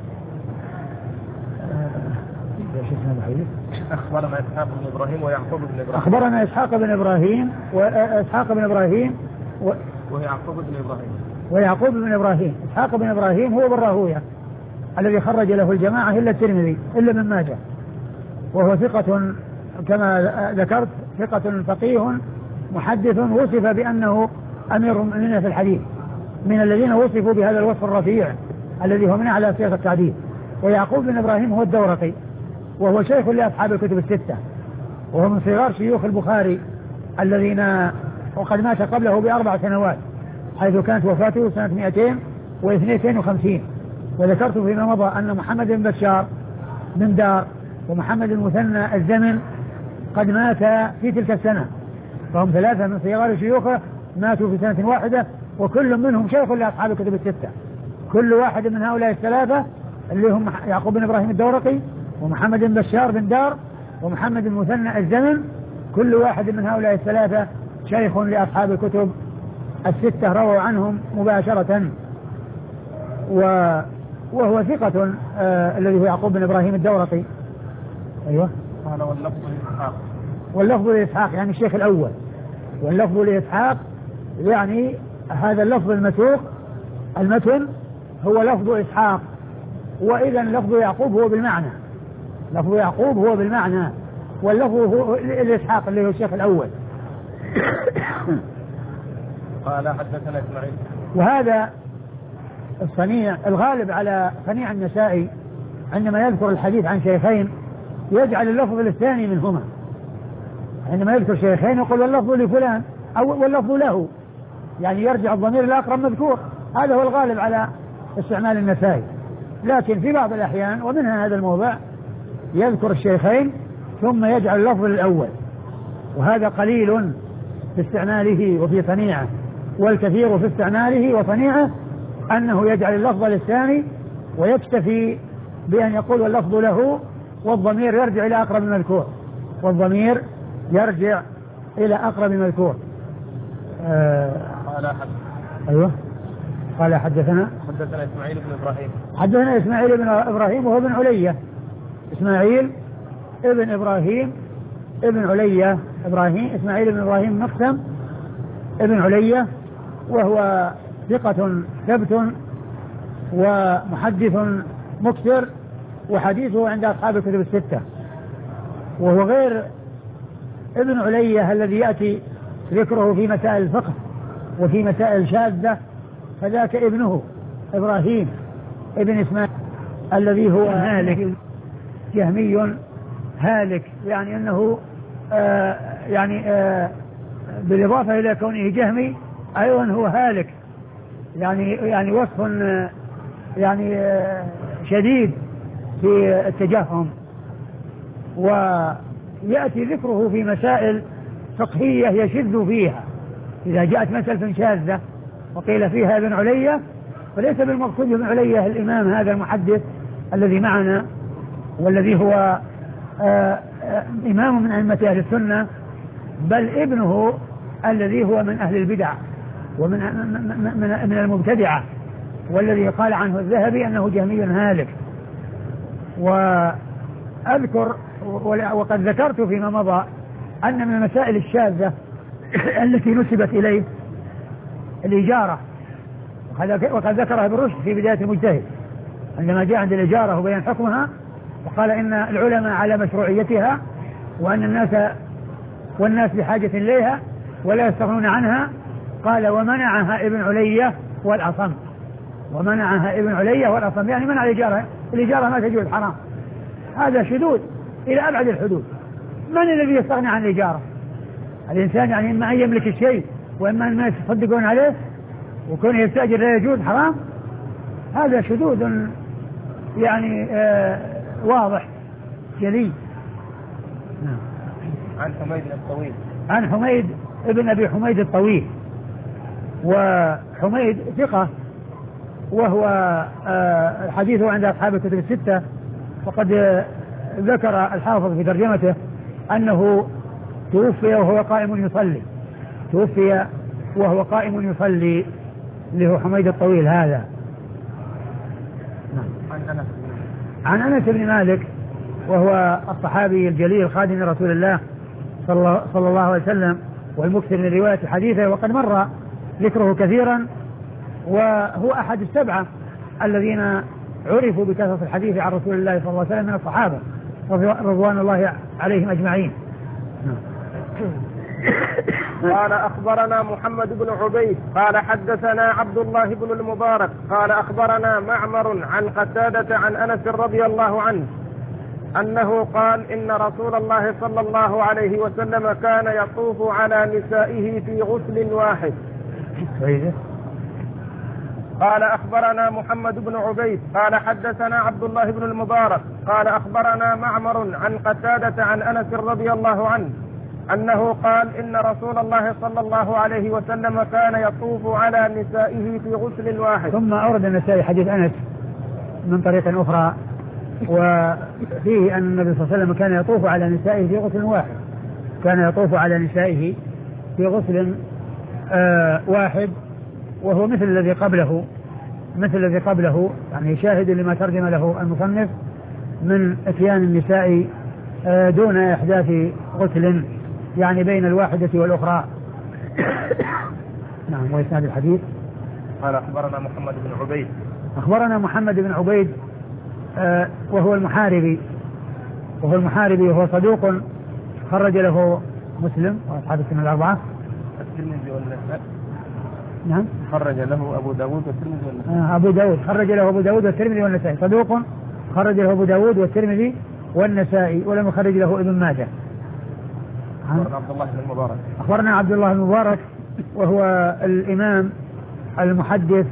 أخبرنا إسحاق بن إبراهيم ويعقوب بن إبراهيم أخبرنا إسحاق بن إبراهيم وإسحاق بن إبراهيم و... ويعقوب بن إبراهيم ويعقوب بن إبراهيم. إسحاق بن إبراهيم هو بن راهويه الذي خرج له الجماعة إلا الترمذي إلا ابن ماجه، وهو ثقة كما ذكرت، ثقة فقيه محدث وصف بأنه أمير المؤمنين في الحديث، من الذين وصفوا بهذا الوصف الرفيع الذي هو من أعلى صيغ التعديل. ويعقوب بن إبراهيم هو الدورقي، وهو شيخ لأصحاب الكتب الستة، وهو من صغار شيوخ البخاري الذين وقد مات قبله بأربع سنوات، حيث كانت وفاته سنة مئتين واثنين وخمسين. وذكرت فيما مضى أن محمد بن بشار من دار ومحمد المثنى الزمن قد مات في تلك السنة، فهم ثلاثة من صغار شيوخه ماتوا في سنة واحدة، وكل منهم شيخ لأصحاب الكتب الستة. كل واحد من هؤلاء الثلاثة اللي هم يعقوب بن إبراهيم الدورقي ومحمد بن بشار بن دار ومحمد المثنى الزمن، كل واحد من هؤلاء الثلاثة شيخ لأصحاب الكتب الستة، رووا عنهم مباشرة. وهو ثقة آه الذي هو يعقوب بن إبراهيم الدورقي. أيوة. قال واللفظ لإسحاق واللفظ لإسحاق يعني الشيخ الأول، واللفظ لإسحاق يعني هذا اللفظ المسوق المتن هو لفظ إسحاق، وإذا لفظ يعقوب هو بالمعنى، لفظ يعقوب هو بالمعنى، واللفظ هو الإسحاق اللي هو الشيخ الأول. قال حدثنا إسماعيل. وهذا الصنيع الغالب على صنيع النسائي عندما يذكر الحديث عن شيخين يجعل اللفظ الثاني منهما، عندما يذكر شيخين يقول واللفظ لفلان أو واللفظ له، يعني يرجع الضمير الأقرب مذكور. هذا هو الغالب على استعمال النسائي، لكن في بعض الأحيان ومنها هذا الموضع يذكر الشيخين ثم يجعل اللفظ الأول، وهذا قليل في استعماله وفي صنيعه، والكثير في استعماله وصنيعه أنه يجعل اللفظ للثاني ويكتفي بأن يقول واللفظ له والضمير يرجع إلى أقرب مذكور، والضمير يرجع إلى أقرب مذكور. آه قال حد... أيوه قال حدثنا حدثنا إسماعيل بن إبراهيم حدثنا إسماعيل بن إبراهيم وهو ابن علية، إسماعيل ابن إبراهيم ابن علية إبراهيم إسماعيل بن إبراهيم مقسم ابن علية، وهو ثقة ثبت ومحدث مكثر، وحديثه عند أصحاب الكتب الستة، وهو غير ابن علية الذي يأتي ذكره في مسائل الفقه وفي مسائل شاذة فذاك ابنه إبراهيم ابن إسماعيل الذي هو هالك جهمي هالك، يعني أنه آه يعني آه بالإضافة إلى كونه جهمي أيضا هو هالك، يعني يعني وصف آه يعني آه شديد في التجهم. ويأتي ذكره في مسائل فقهية يشذ فيها، إذا جاءت مسألة شاذة وقيل فيها ابن علية فليس بالمقصود ابن علية الإمام هذا المحدث الذي معنا والذي هو آآ آآ إمام من أئمة أهل السنة، بل ابنه الذي هو من أهل البدع ومن من, من المبتدعة، والذي قال عنه الذهبي أنه جهمي هالك. وأذكر وقد ذكرت فيما مضى أن من المسائل الشاذة التي نسبت إليه الإجارة، وقد ذكرها ابن رشد في بداية المجتهد عندما جاء عند الإجارة وبيان حكمها، وقال إن العلماء على مشروعيتها وأن الناس والناس بحاجة إليها ولا يستغنون عنها. قال ومنعها ابن علية والأصم، ومنعها ابن علية والأصم، يعني منع الإجارة، الإجارة ما تجوز حرام، هذا شذوذ إلى أبعد الحدود. من الذي يستغني عن الإجارة؟ الإنسان يعني إما أن يملك الشيء وإما أن الناس يصدقون عليه، وكونه يستأجر لا يجوز حرام، هذا شذوذ يعني آه واضح جلي. عن حميد الطويل عن حميد ابن أبي حميد الطويل، وحميد ثقة، وهو آه حديثه عند أصحاب الكتب الستة، وقد ذكر الحافظ في ترجمته أنه توفي وهو قائم يصلي، توفي وهو قائم يصلي، اللي هو حميد الطويل هذا. عن أنس عن أنس بن مالك، وهو الصحابي الجليل خادم رسول الله صلى الله عليه وسلم والمكثر من رواية حديثه، وقد مر ذكره كثيرا، وهو أحد السبعة الذين عرفوا بكثرة الحديث عن رسول الله صلى الله عليه وسلم من الصحابة رضوان الله عليهم أجمعين. قال أخبرنا محمد بن عبيد قال حدثنا عبد الله بن المبارك قال أخبرنا معمر عن قتادة عن أنس رضي الله عنه أنه قال إن رسول الله صلى الله عليه وسلم كان يطوف على نسائه في غسل واحد. قال أخبرنا محمد بن عبيد قال حدثنا عبد الله بن المبارك قال أخبرنا معمر عن قتادة عن أنس رضي الله عنه أنه قال إن رسول الله صلى الله عليه وسلم كان يطوف على نسائه في غسل واحد. ثم أورد النسائي حديث أنس من طريق أخرى، وفيه أن النبي صلى الله عليه وسلم كان يطوف على نسائه في غسل واحد، كان يطوف على نسائه في غسل آه واحد، وهو مثل الذي قبله مثل الذي قبله يعني شاهد لما ترجم له المصنف من اتيان النساء آه دون إحداث غسل، يعني بين الواحدة والأخرى. نعم. وإسناد الحديث قال أخبرنا محمد بن عبيد أخبرنا محمد بن عبيد آه وهو المحاربي وهو المحاربي وهو صدوق خرج له مسلم وأصحاب السنة الأربعة. الترمذي والنسائي. نعم. خرج له أبو داود والترمذي والنسائي. آه أبو داود خرج له أبو داود والترمذي والنسائي، صدوق خرج له أبو داود والترمذي والنسائي، ولم يخرج له ابن ماجه. أخبرنا عبد الله بن المبارك أخبرنا عبد الله بن المبارك وهو الإمام المحدث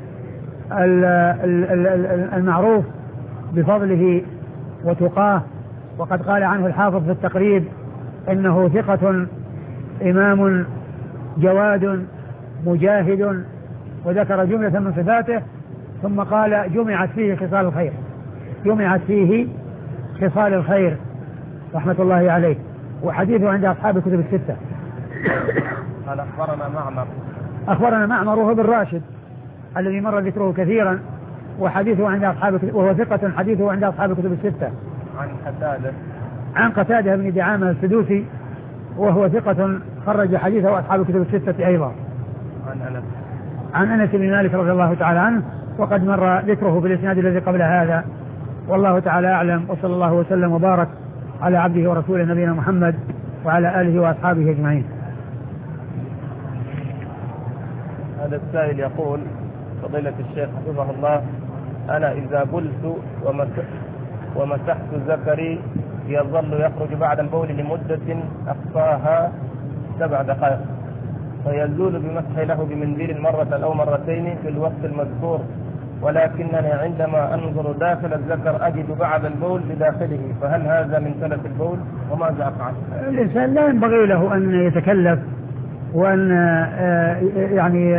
المعروف بفضله وتقاه، وقد قال عنه الحافظ في التقريب إنه ثقة إمام جواد مجاهد، وذكر جملة من صفاته ثم قال جمعت فيه خصال الخير، جمعت فيه خصال الخير رحمة الله عليه، وحديثه عند أصحاب الكتب الستة. قال أخبرنا معمر أخبرنا معمر وهو بن راشد الذي مر ذكره كثيرا، وحديثه عند أصحاب وهو ثقة حديثه عند أصحاب الكتب الستة. عن قتادة عن قتادة بن دعامة السدوسي وهو ثقة خرج حديثه أصحاب الكتب الستة أيضا. عن أنس عن أنس بن مالك رضي الله تعالى عنه، وقد مر ذكره في الإسناد الذي قبل هذا. والله تعالى أعلم، وصلى الله وسلم وبارك على عبده ورسوله نبينا محمد وعلى آله وأصحابه أجمعين. هذا السائل يقول: فضيلة الشيخ حفظه الله، أنا إذا بلت ومسحت ذكري يظل يخرج بعد البول لمدة أقصاها سبع دقائق، فيزول بمسح له بمنديل مرة أو مرتين في الوقت المذكور، ولكنني عندما أنظر داخل الذكر أجد بعد البول بداخله، فهل هذا من سلف البول وماذا أفعل؟ الإنسان لا ينبغي له أن يتكلف وأن يعني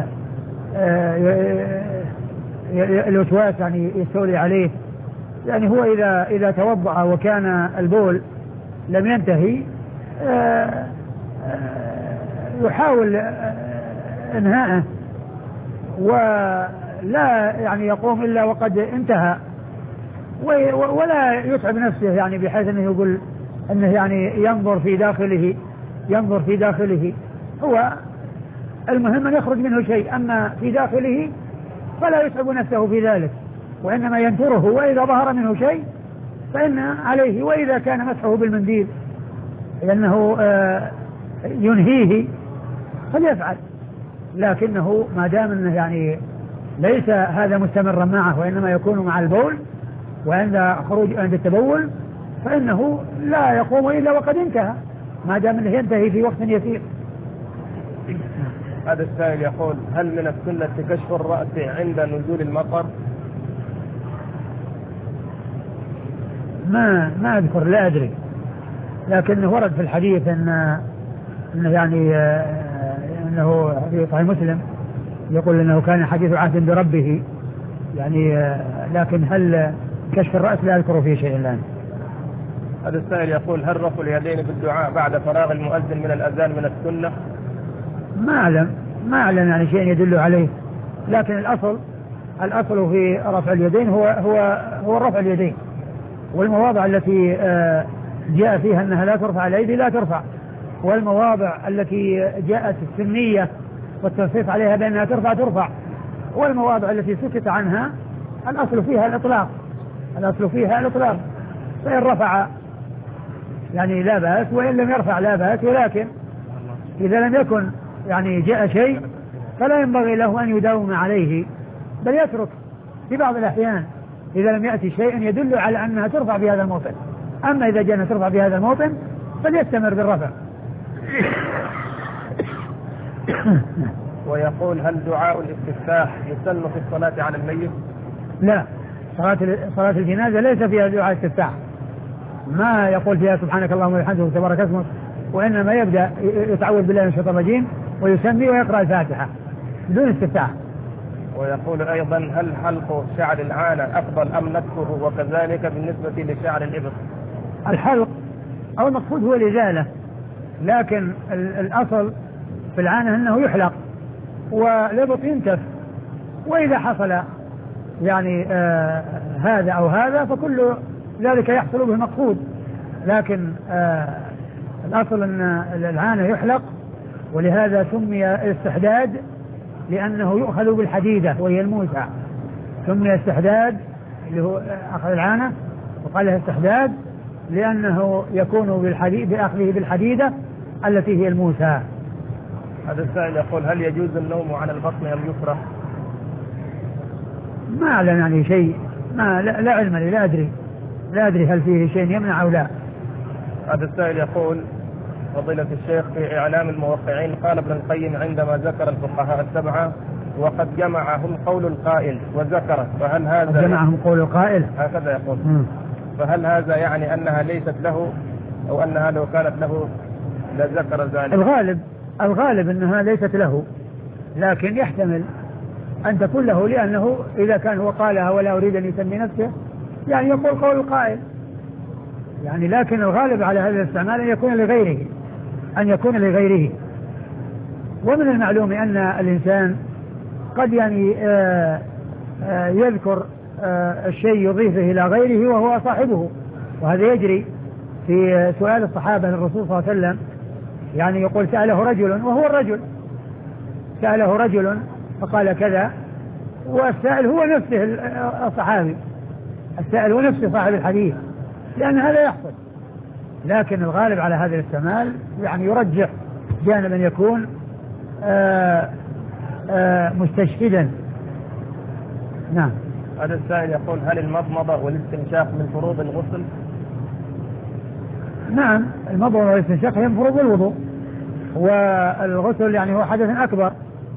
الوسواس يعني يستولي عليه. يعني هو إذا إذا توضأ وكان البول لم ينتهي يحاول إنهاءه ولا يعني يقوم إلا وقد انتهى، ولا يتعب نفسه يعني بحيث أنه يقول أنه يعني ينظر في داخله ينظر في داخله هو المهم أن يخرج منه شيء، أما في داخله فلا يتعب نفسه في ذلك، وإنما ينتره، وإذا ظهر منه شيء فإن عليه، وإذا كان مسحه بالمنديل لأنه ينهيه فليفعل، لكنه ما دام أنه يعني ليس هذا مستمرا معه وإنما يكون مع البول وعند خروج عند التبول فإنه لا يقوم إلا وقد انتهى، ما دام أنه ينتهي في وقت يسير. هذا السائل يقول: هل من السنة كشف الرأس عند نزول المطر؟ ما ما أذكر، لا أدري، لكنه ورد في الحديث أن أنه يعني أنه في صحيح مسلم يقول أنه كان حديث عهد بربه يعني، لكن هل كشف الرأس لا أذكر فيه شيء الآن. هذا السائل يقول: هل رفع اليدين بالدعاء بعد فراغ المؤذن من الأذان من السنة؟ ما أعلم ما أعلم يعني شيء يدل عليه، لكن الأصل الأصل في رفع اليدين هو هو هو رفع اليدين، والمواضع التي جاء فيها أنها لا ترفع الأيدي لا ترفع، والمواضع التي جاءت السنية والتنصيص عليها بأنها ترفع ترفع، والمواضع التي سكت عنها الأصل فيها الإطلاق الأصل فيها الإطلاق فإن رفع يعني لا بأس، وإن لم يرفع لا بأس، ولكن إذا لم يكن يعني جاء شيء فلا ينبغي له أن يداوم عليه، بل يترك في بعض الأحيان إذا لم يأتي شيء يدل على أنها ترفع في هذا الموطن، أما إذا جاءنا ترفع في هذا الموطن فليستمر بالرفع. ويقول: هل دعاء الاستفتاح يسن في الصلاة على الميت؟ لا، صلاة صلاة الجنازة ليس فيها دعاء استفتاح، ما يقول فيها سبحانك اللهم وبحمدك تبارك اسمك، وإنما يبدأ يتعوذ بالله من الشيطان الرجيم ويسمي ويقرأ الفاتحة بدون استفتاح. ويقول أيضا: هل حلق شعر العانة أفضل أم نتفه، وكذلك بالنسبة لشعر الإبط؟ الحلق أو المقصود هو الإزالة، لكن الأصل في العانة أنه يحلق والإبط ينتف، وإذا حصل يعني آه هذا أو هذا فكل ذلك يحصل به مقصود، لكن آه الأصل أن العانة يحلق، ولهذا سمي استحداد لأنه يؤخذ بالحديدة وهي الموسع، سمي استحداد اللي هو أخذ العانة وقال له استحداد لأنه يكون بالحديد بأخذه بالحديدة التي هي الموسى. هذا السائل يقول: هل يجوز النوم على البطن أم يكره؟ ما أعلم يعني شيء، ما لا, لا علم لي، لا أدري لا أدري هل فيه شيء يمنع أو لا. هذا السائل يقول: فضيلة الشيخ، في إعلام الموقعين قال ابن القيم عندما ذكر الفقهاء السبعة وقد جمعهم قول القائل وذكرت، فهل هذا جمعهم قول القائل هكذا يقول م. فهل هذا يعني أنها ليست له، أو أنها لو كانت له لذكر ذلك؟ الغالب الغالب أنها ليست له، لكن يحتمل أن تكون له، لأنه إذا كان هو قالها ولا أريد أن يسمي نفسه يعني يقول قول القائل يعني، لكن الغالب على هذا الاستعمال أن يكون لغيره أن يكون لغيره ومن المعلوم أن الإنسان قد يعني آآ آآ يذكر الشيء يضيفه إلى غيره وهو صاحبه، وهذا يجري في سؤال الصحابة للرسول صلى الله عليه وسلم، يعني يقول سأله رجل وهو الرجل، سأله رجل فقال كذا، والسائل هو نفسه الصحابي، السائل هو نفسه صاحب الحديث، لأن هذا يحصل، لكن الغالب على هذا الاستعمال يعني يرجح جانبا يكون آه مستشهدا. نعم. هذا السائل يقول هل المضمضة والاستنشاق من فروض الغسل؟ نعم المضمضة والاستنشاق هي من فروض الوضوء، والغسل يعني هو حدث أكبر،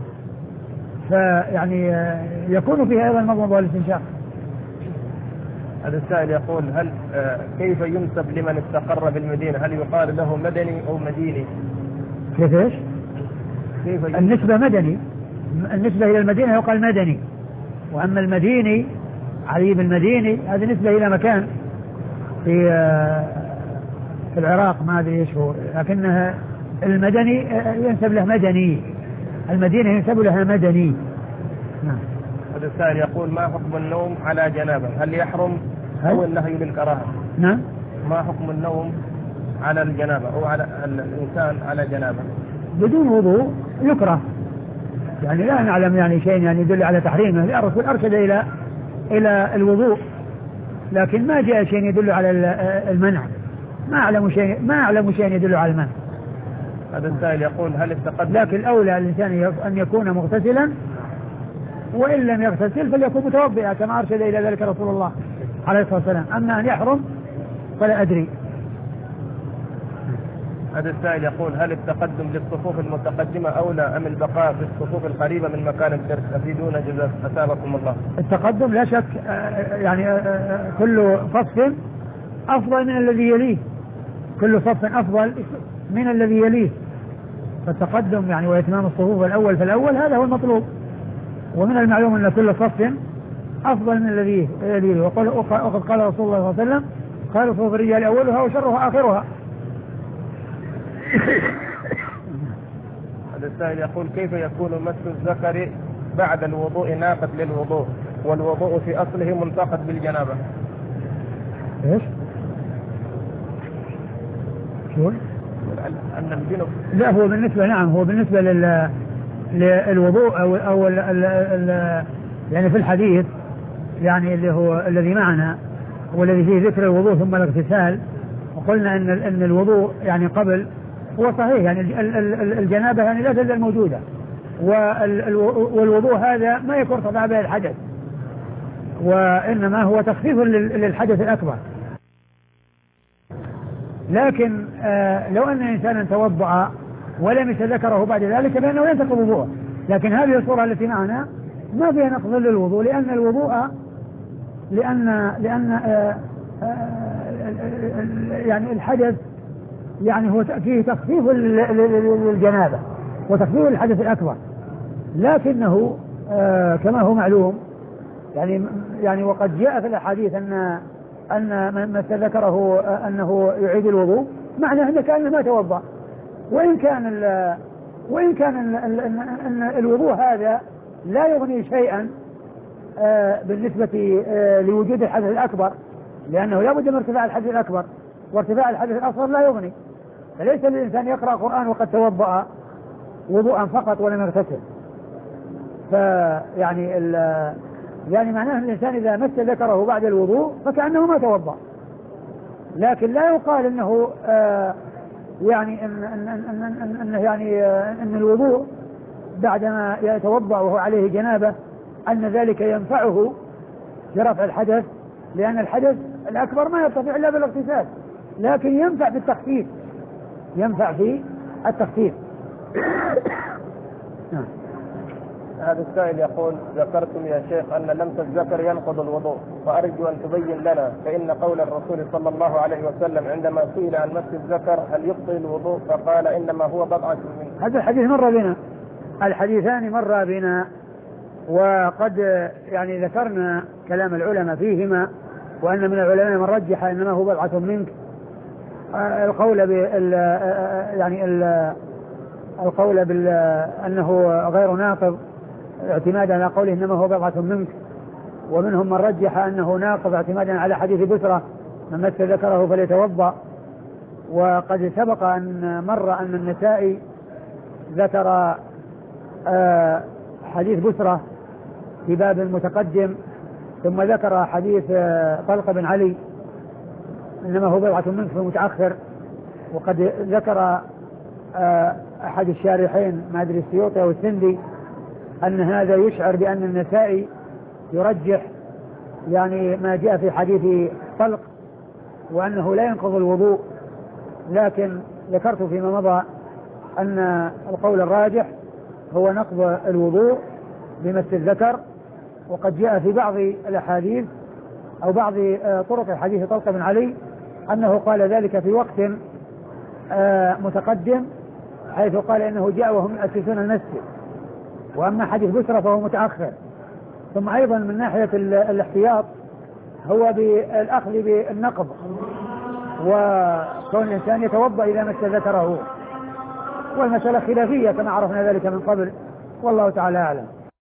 فيعني يكون فيه أيضا المضمضة والاستنشاق. هذا السائل يقول هل آه كيف ينسب لمن استقر بالمدينة؟ هل يقال له مدني أو مديني؟ كيف ايش؟ كيف النسبة مدني، النسبة إلى المدينة يقال مدني، وأما المديني علي بن المديني هذه نسبة إلى مكان في آه في العراق ما أدري إيش هو، لكنها المدني ينسب له مدني، المدينة ينسب لها مدني. نعم. هذا السائل يقول ما حكم النوم على جنابة؟ هل يحرم أو النهي للكراهة؟ نعم. ما حكم النوم على الجنابة أو على الإنسان على جنابة بدون وضوء؟ يكره، يعني لا نعلم يعني شيء يعني يدل على تحريمه، لأن الرسول أرشد إلى إلى الوضوء، لكن ما جاء شيء يدل على المنع، ما أعلم شيء ما أعلم شيء يدل على المنع. هذا السائل يقول هل التقدم، لكن الأولى الإنسان أن يكون مغتسلا، وإن لم يغتسل فليكون متوضئا كما أرشد إلى ذلك رسول الله عليه الصلاة والسلام. أما أن يحرم فلا أدري. هذا السائل يقول هل التقدم للصفوف المتقدمة أولى أم البقاء في الصفوف القريبة من مكان الدرس؟ أفيدون جزاء أثابكم الله. التقدم لا شك يعني كل صف أفضل من الذي يليه، كل صف أفضل من الذي يليه، فالتقدم يعني وإتمام الصفوف الأول فالأول هذا هو المطلوب، ومن المعلوم أن كل صف أفضل من الذي يليه، وقد قال رسول الله صلى الله عليه وسلم خير صفوف الرجال أولها وشرها آخرها. هذا السائل يقول كيف يكون مس الذكر بعد الوضوء ناقض للوضوء والوضوء في أصله منتقد بالجنابة؟ إيش؟ شو؟ أن الجنب لا هو بالنسبة نعم هو بالنسبة لل للوضوء أو أو ال ال ال يعني في الحديث يعني اللي هو الذي معنا والذي فيه ذكر الوضوء ثم الاغتسال، وقلنا أن أن الوضوء يعني قبل هو صحيح يعني الجنابة يعني لا تزال موجودة، والوضوء هذا ما يكون ارتفع به الحدث، وإنما هو تخفيف للحدث الأكبر. لكن آه لو أن إنسانا توضأ ولم يتذكره بعد ذلك فإنه ينتقض وضوءه، لكن هذه الصورة التي معنا ما فيها نقض للوضوء، لأن الوضوء لأن لأن آه آه يعني الحدث يعني هو فيه تخفيف للجنابة وتخفيف الحدث الأكبر، لكنه آه كما هو معلوم يعني يعني وقد جاء في الأحاديث أن أن من تذكره أنه يعيد الوضوء معناه أنه كأنه ما توضأ، وإن كان ال وإن كان ال ال أن الوضوء هذا لا يغني شيئا آه بالنسبة آه لوجود الحدث الأكبر، لأنه لا بد من ارتفاع الحدث الأكبر، وارتفاع الحدث الأصغر لا يغني، فليس للإنسان يقرأ قرآن وقد توضأ وضوءا فقط ولم يغتسل. فيعني يعني معناه الإنسان إذا مس ذكره بعد الوضوء فكأنه ما توضأ، لكن لا يقال إنه آه يعني إن إن إن إن إن يعني آه إن الوضوء بعدما يتوضأ وهو عليه جنابة أن ذلك ينفعه في رفع الحدث، لأن الحدث الأكبر ما يرتفع إلا بالاغتسال، لكن ينفع في التخفيف، ينفع في التخفيف. هذا السائل يقول ذكرتم يا شيخ أن لمس الذكر ينقض الوضوء، فأرجو أن تبين لنا فإن قول الرسول صلى الله عليه وسلم عندما سئل عن مس الذكر هل يبطل الوضوء فقال إنما هو بضعة منه. هذا الحديث مر بنا، الحديثان مر بنا، وقد يعني ذكرنا كلام العلماء فيهما، وأن من العلماء من رجح إنما هو بضعة منك، القول بال يعني ال القول بال أنه غير ناقض اعتمادا على قوله إنما هو بضعة منك، ومنهم من رجح أنه ناقض اعتمادا على حديث بسرة من مس ذكره فليتوضأ. وقد سبق أن مر أن النسائي ذكر حديث بسرة في باب المتقدم، ثم ذكر حديث طلق بن علي إنما هو بضعة منك في المتأخر، وقد ذكر أحد الشارحين ما أدري السيوطي أو السندي أن هذا يشعر بأن النسائي يرجح يعني ما جاء في حديث طلق وأنه لا ينقض الوضوء، لكن ذكرت فيما مضى أن القول الراجح هو نقض الوضوء بمس الذكر، وقد جاء في بعض الأحاديث أو بعض طرق حديث طلق بن علي أنه قال ذلك في وقت متقدم، حيث قال إنه جاء وهم يؤسسون المسجد، وأما حديث بسرة فهو متأخر. ثم أيضا من ناحية الاحتياط هو بالأخذ بالنقض، وكون الإنسان يتوضأ إذا مس ذكره، والمسألة خلافية كما عرفنا ذلك من قبل، والله تعالى أعلم.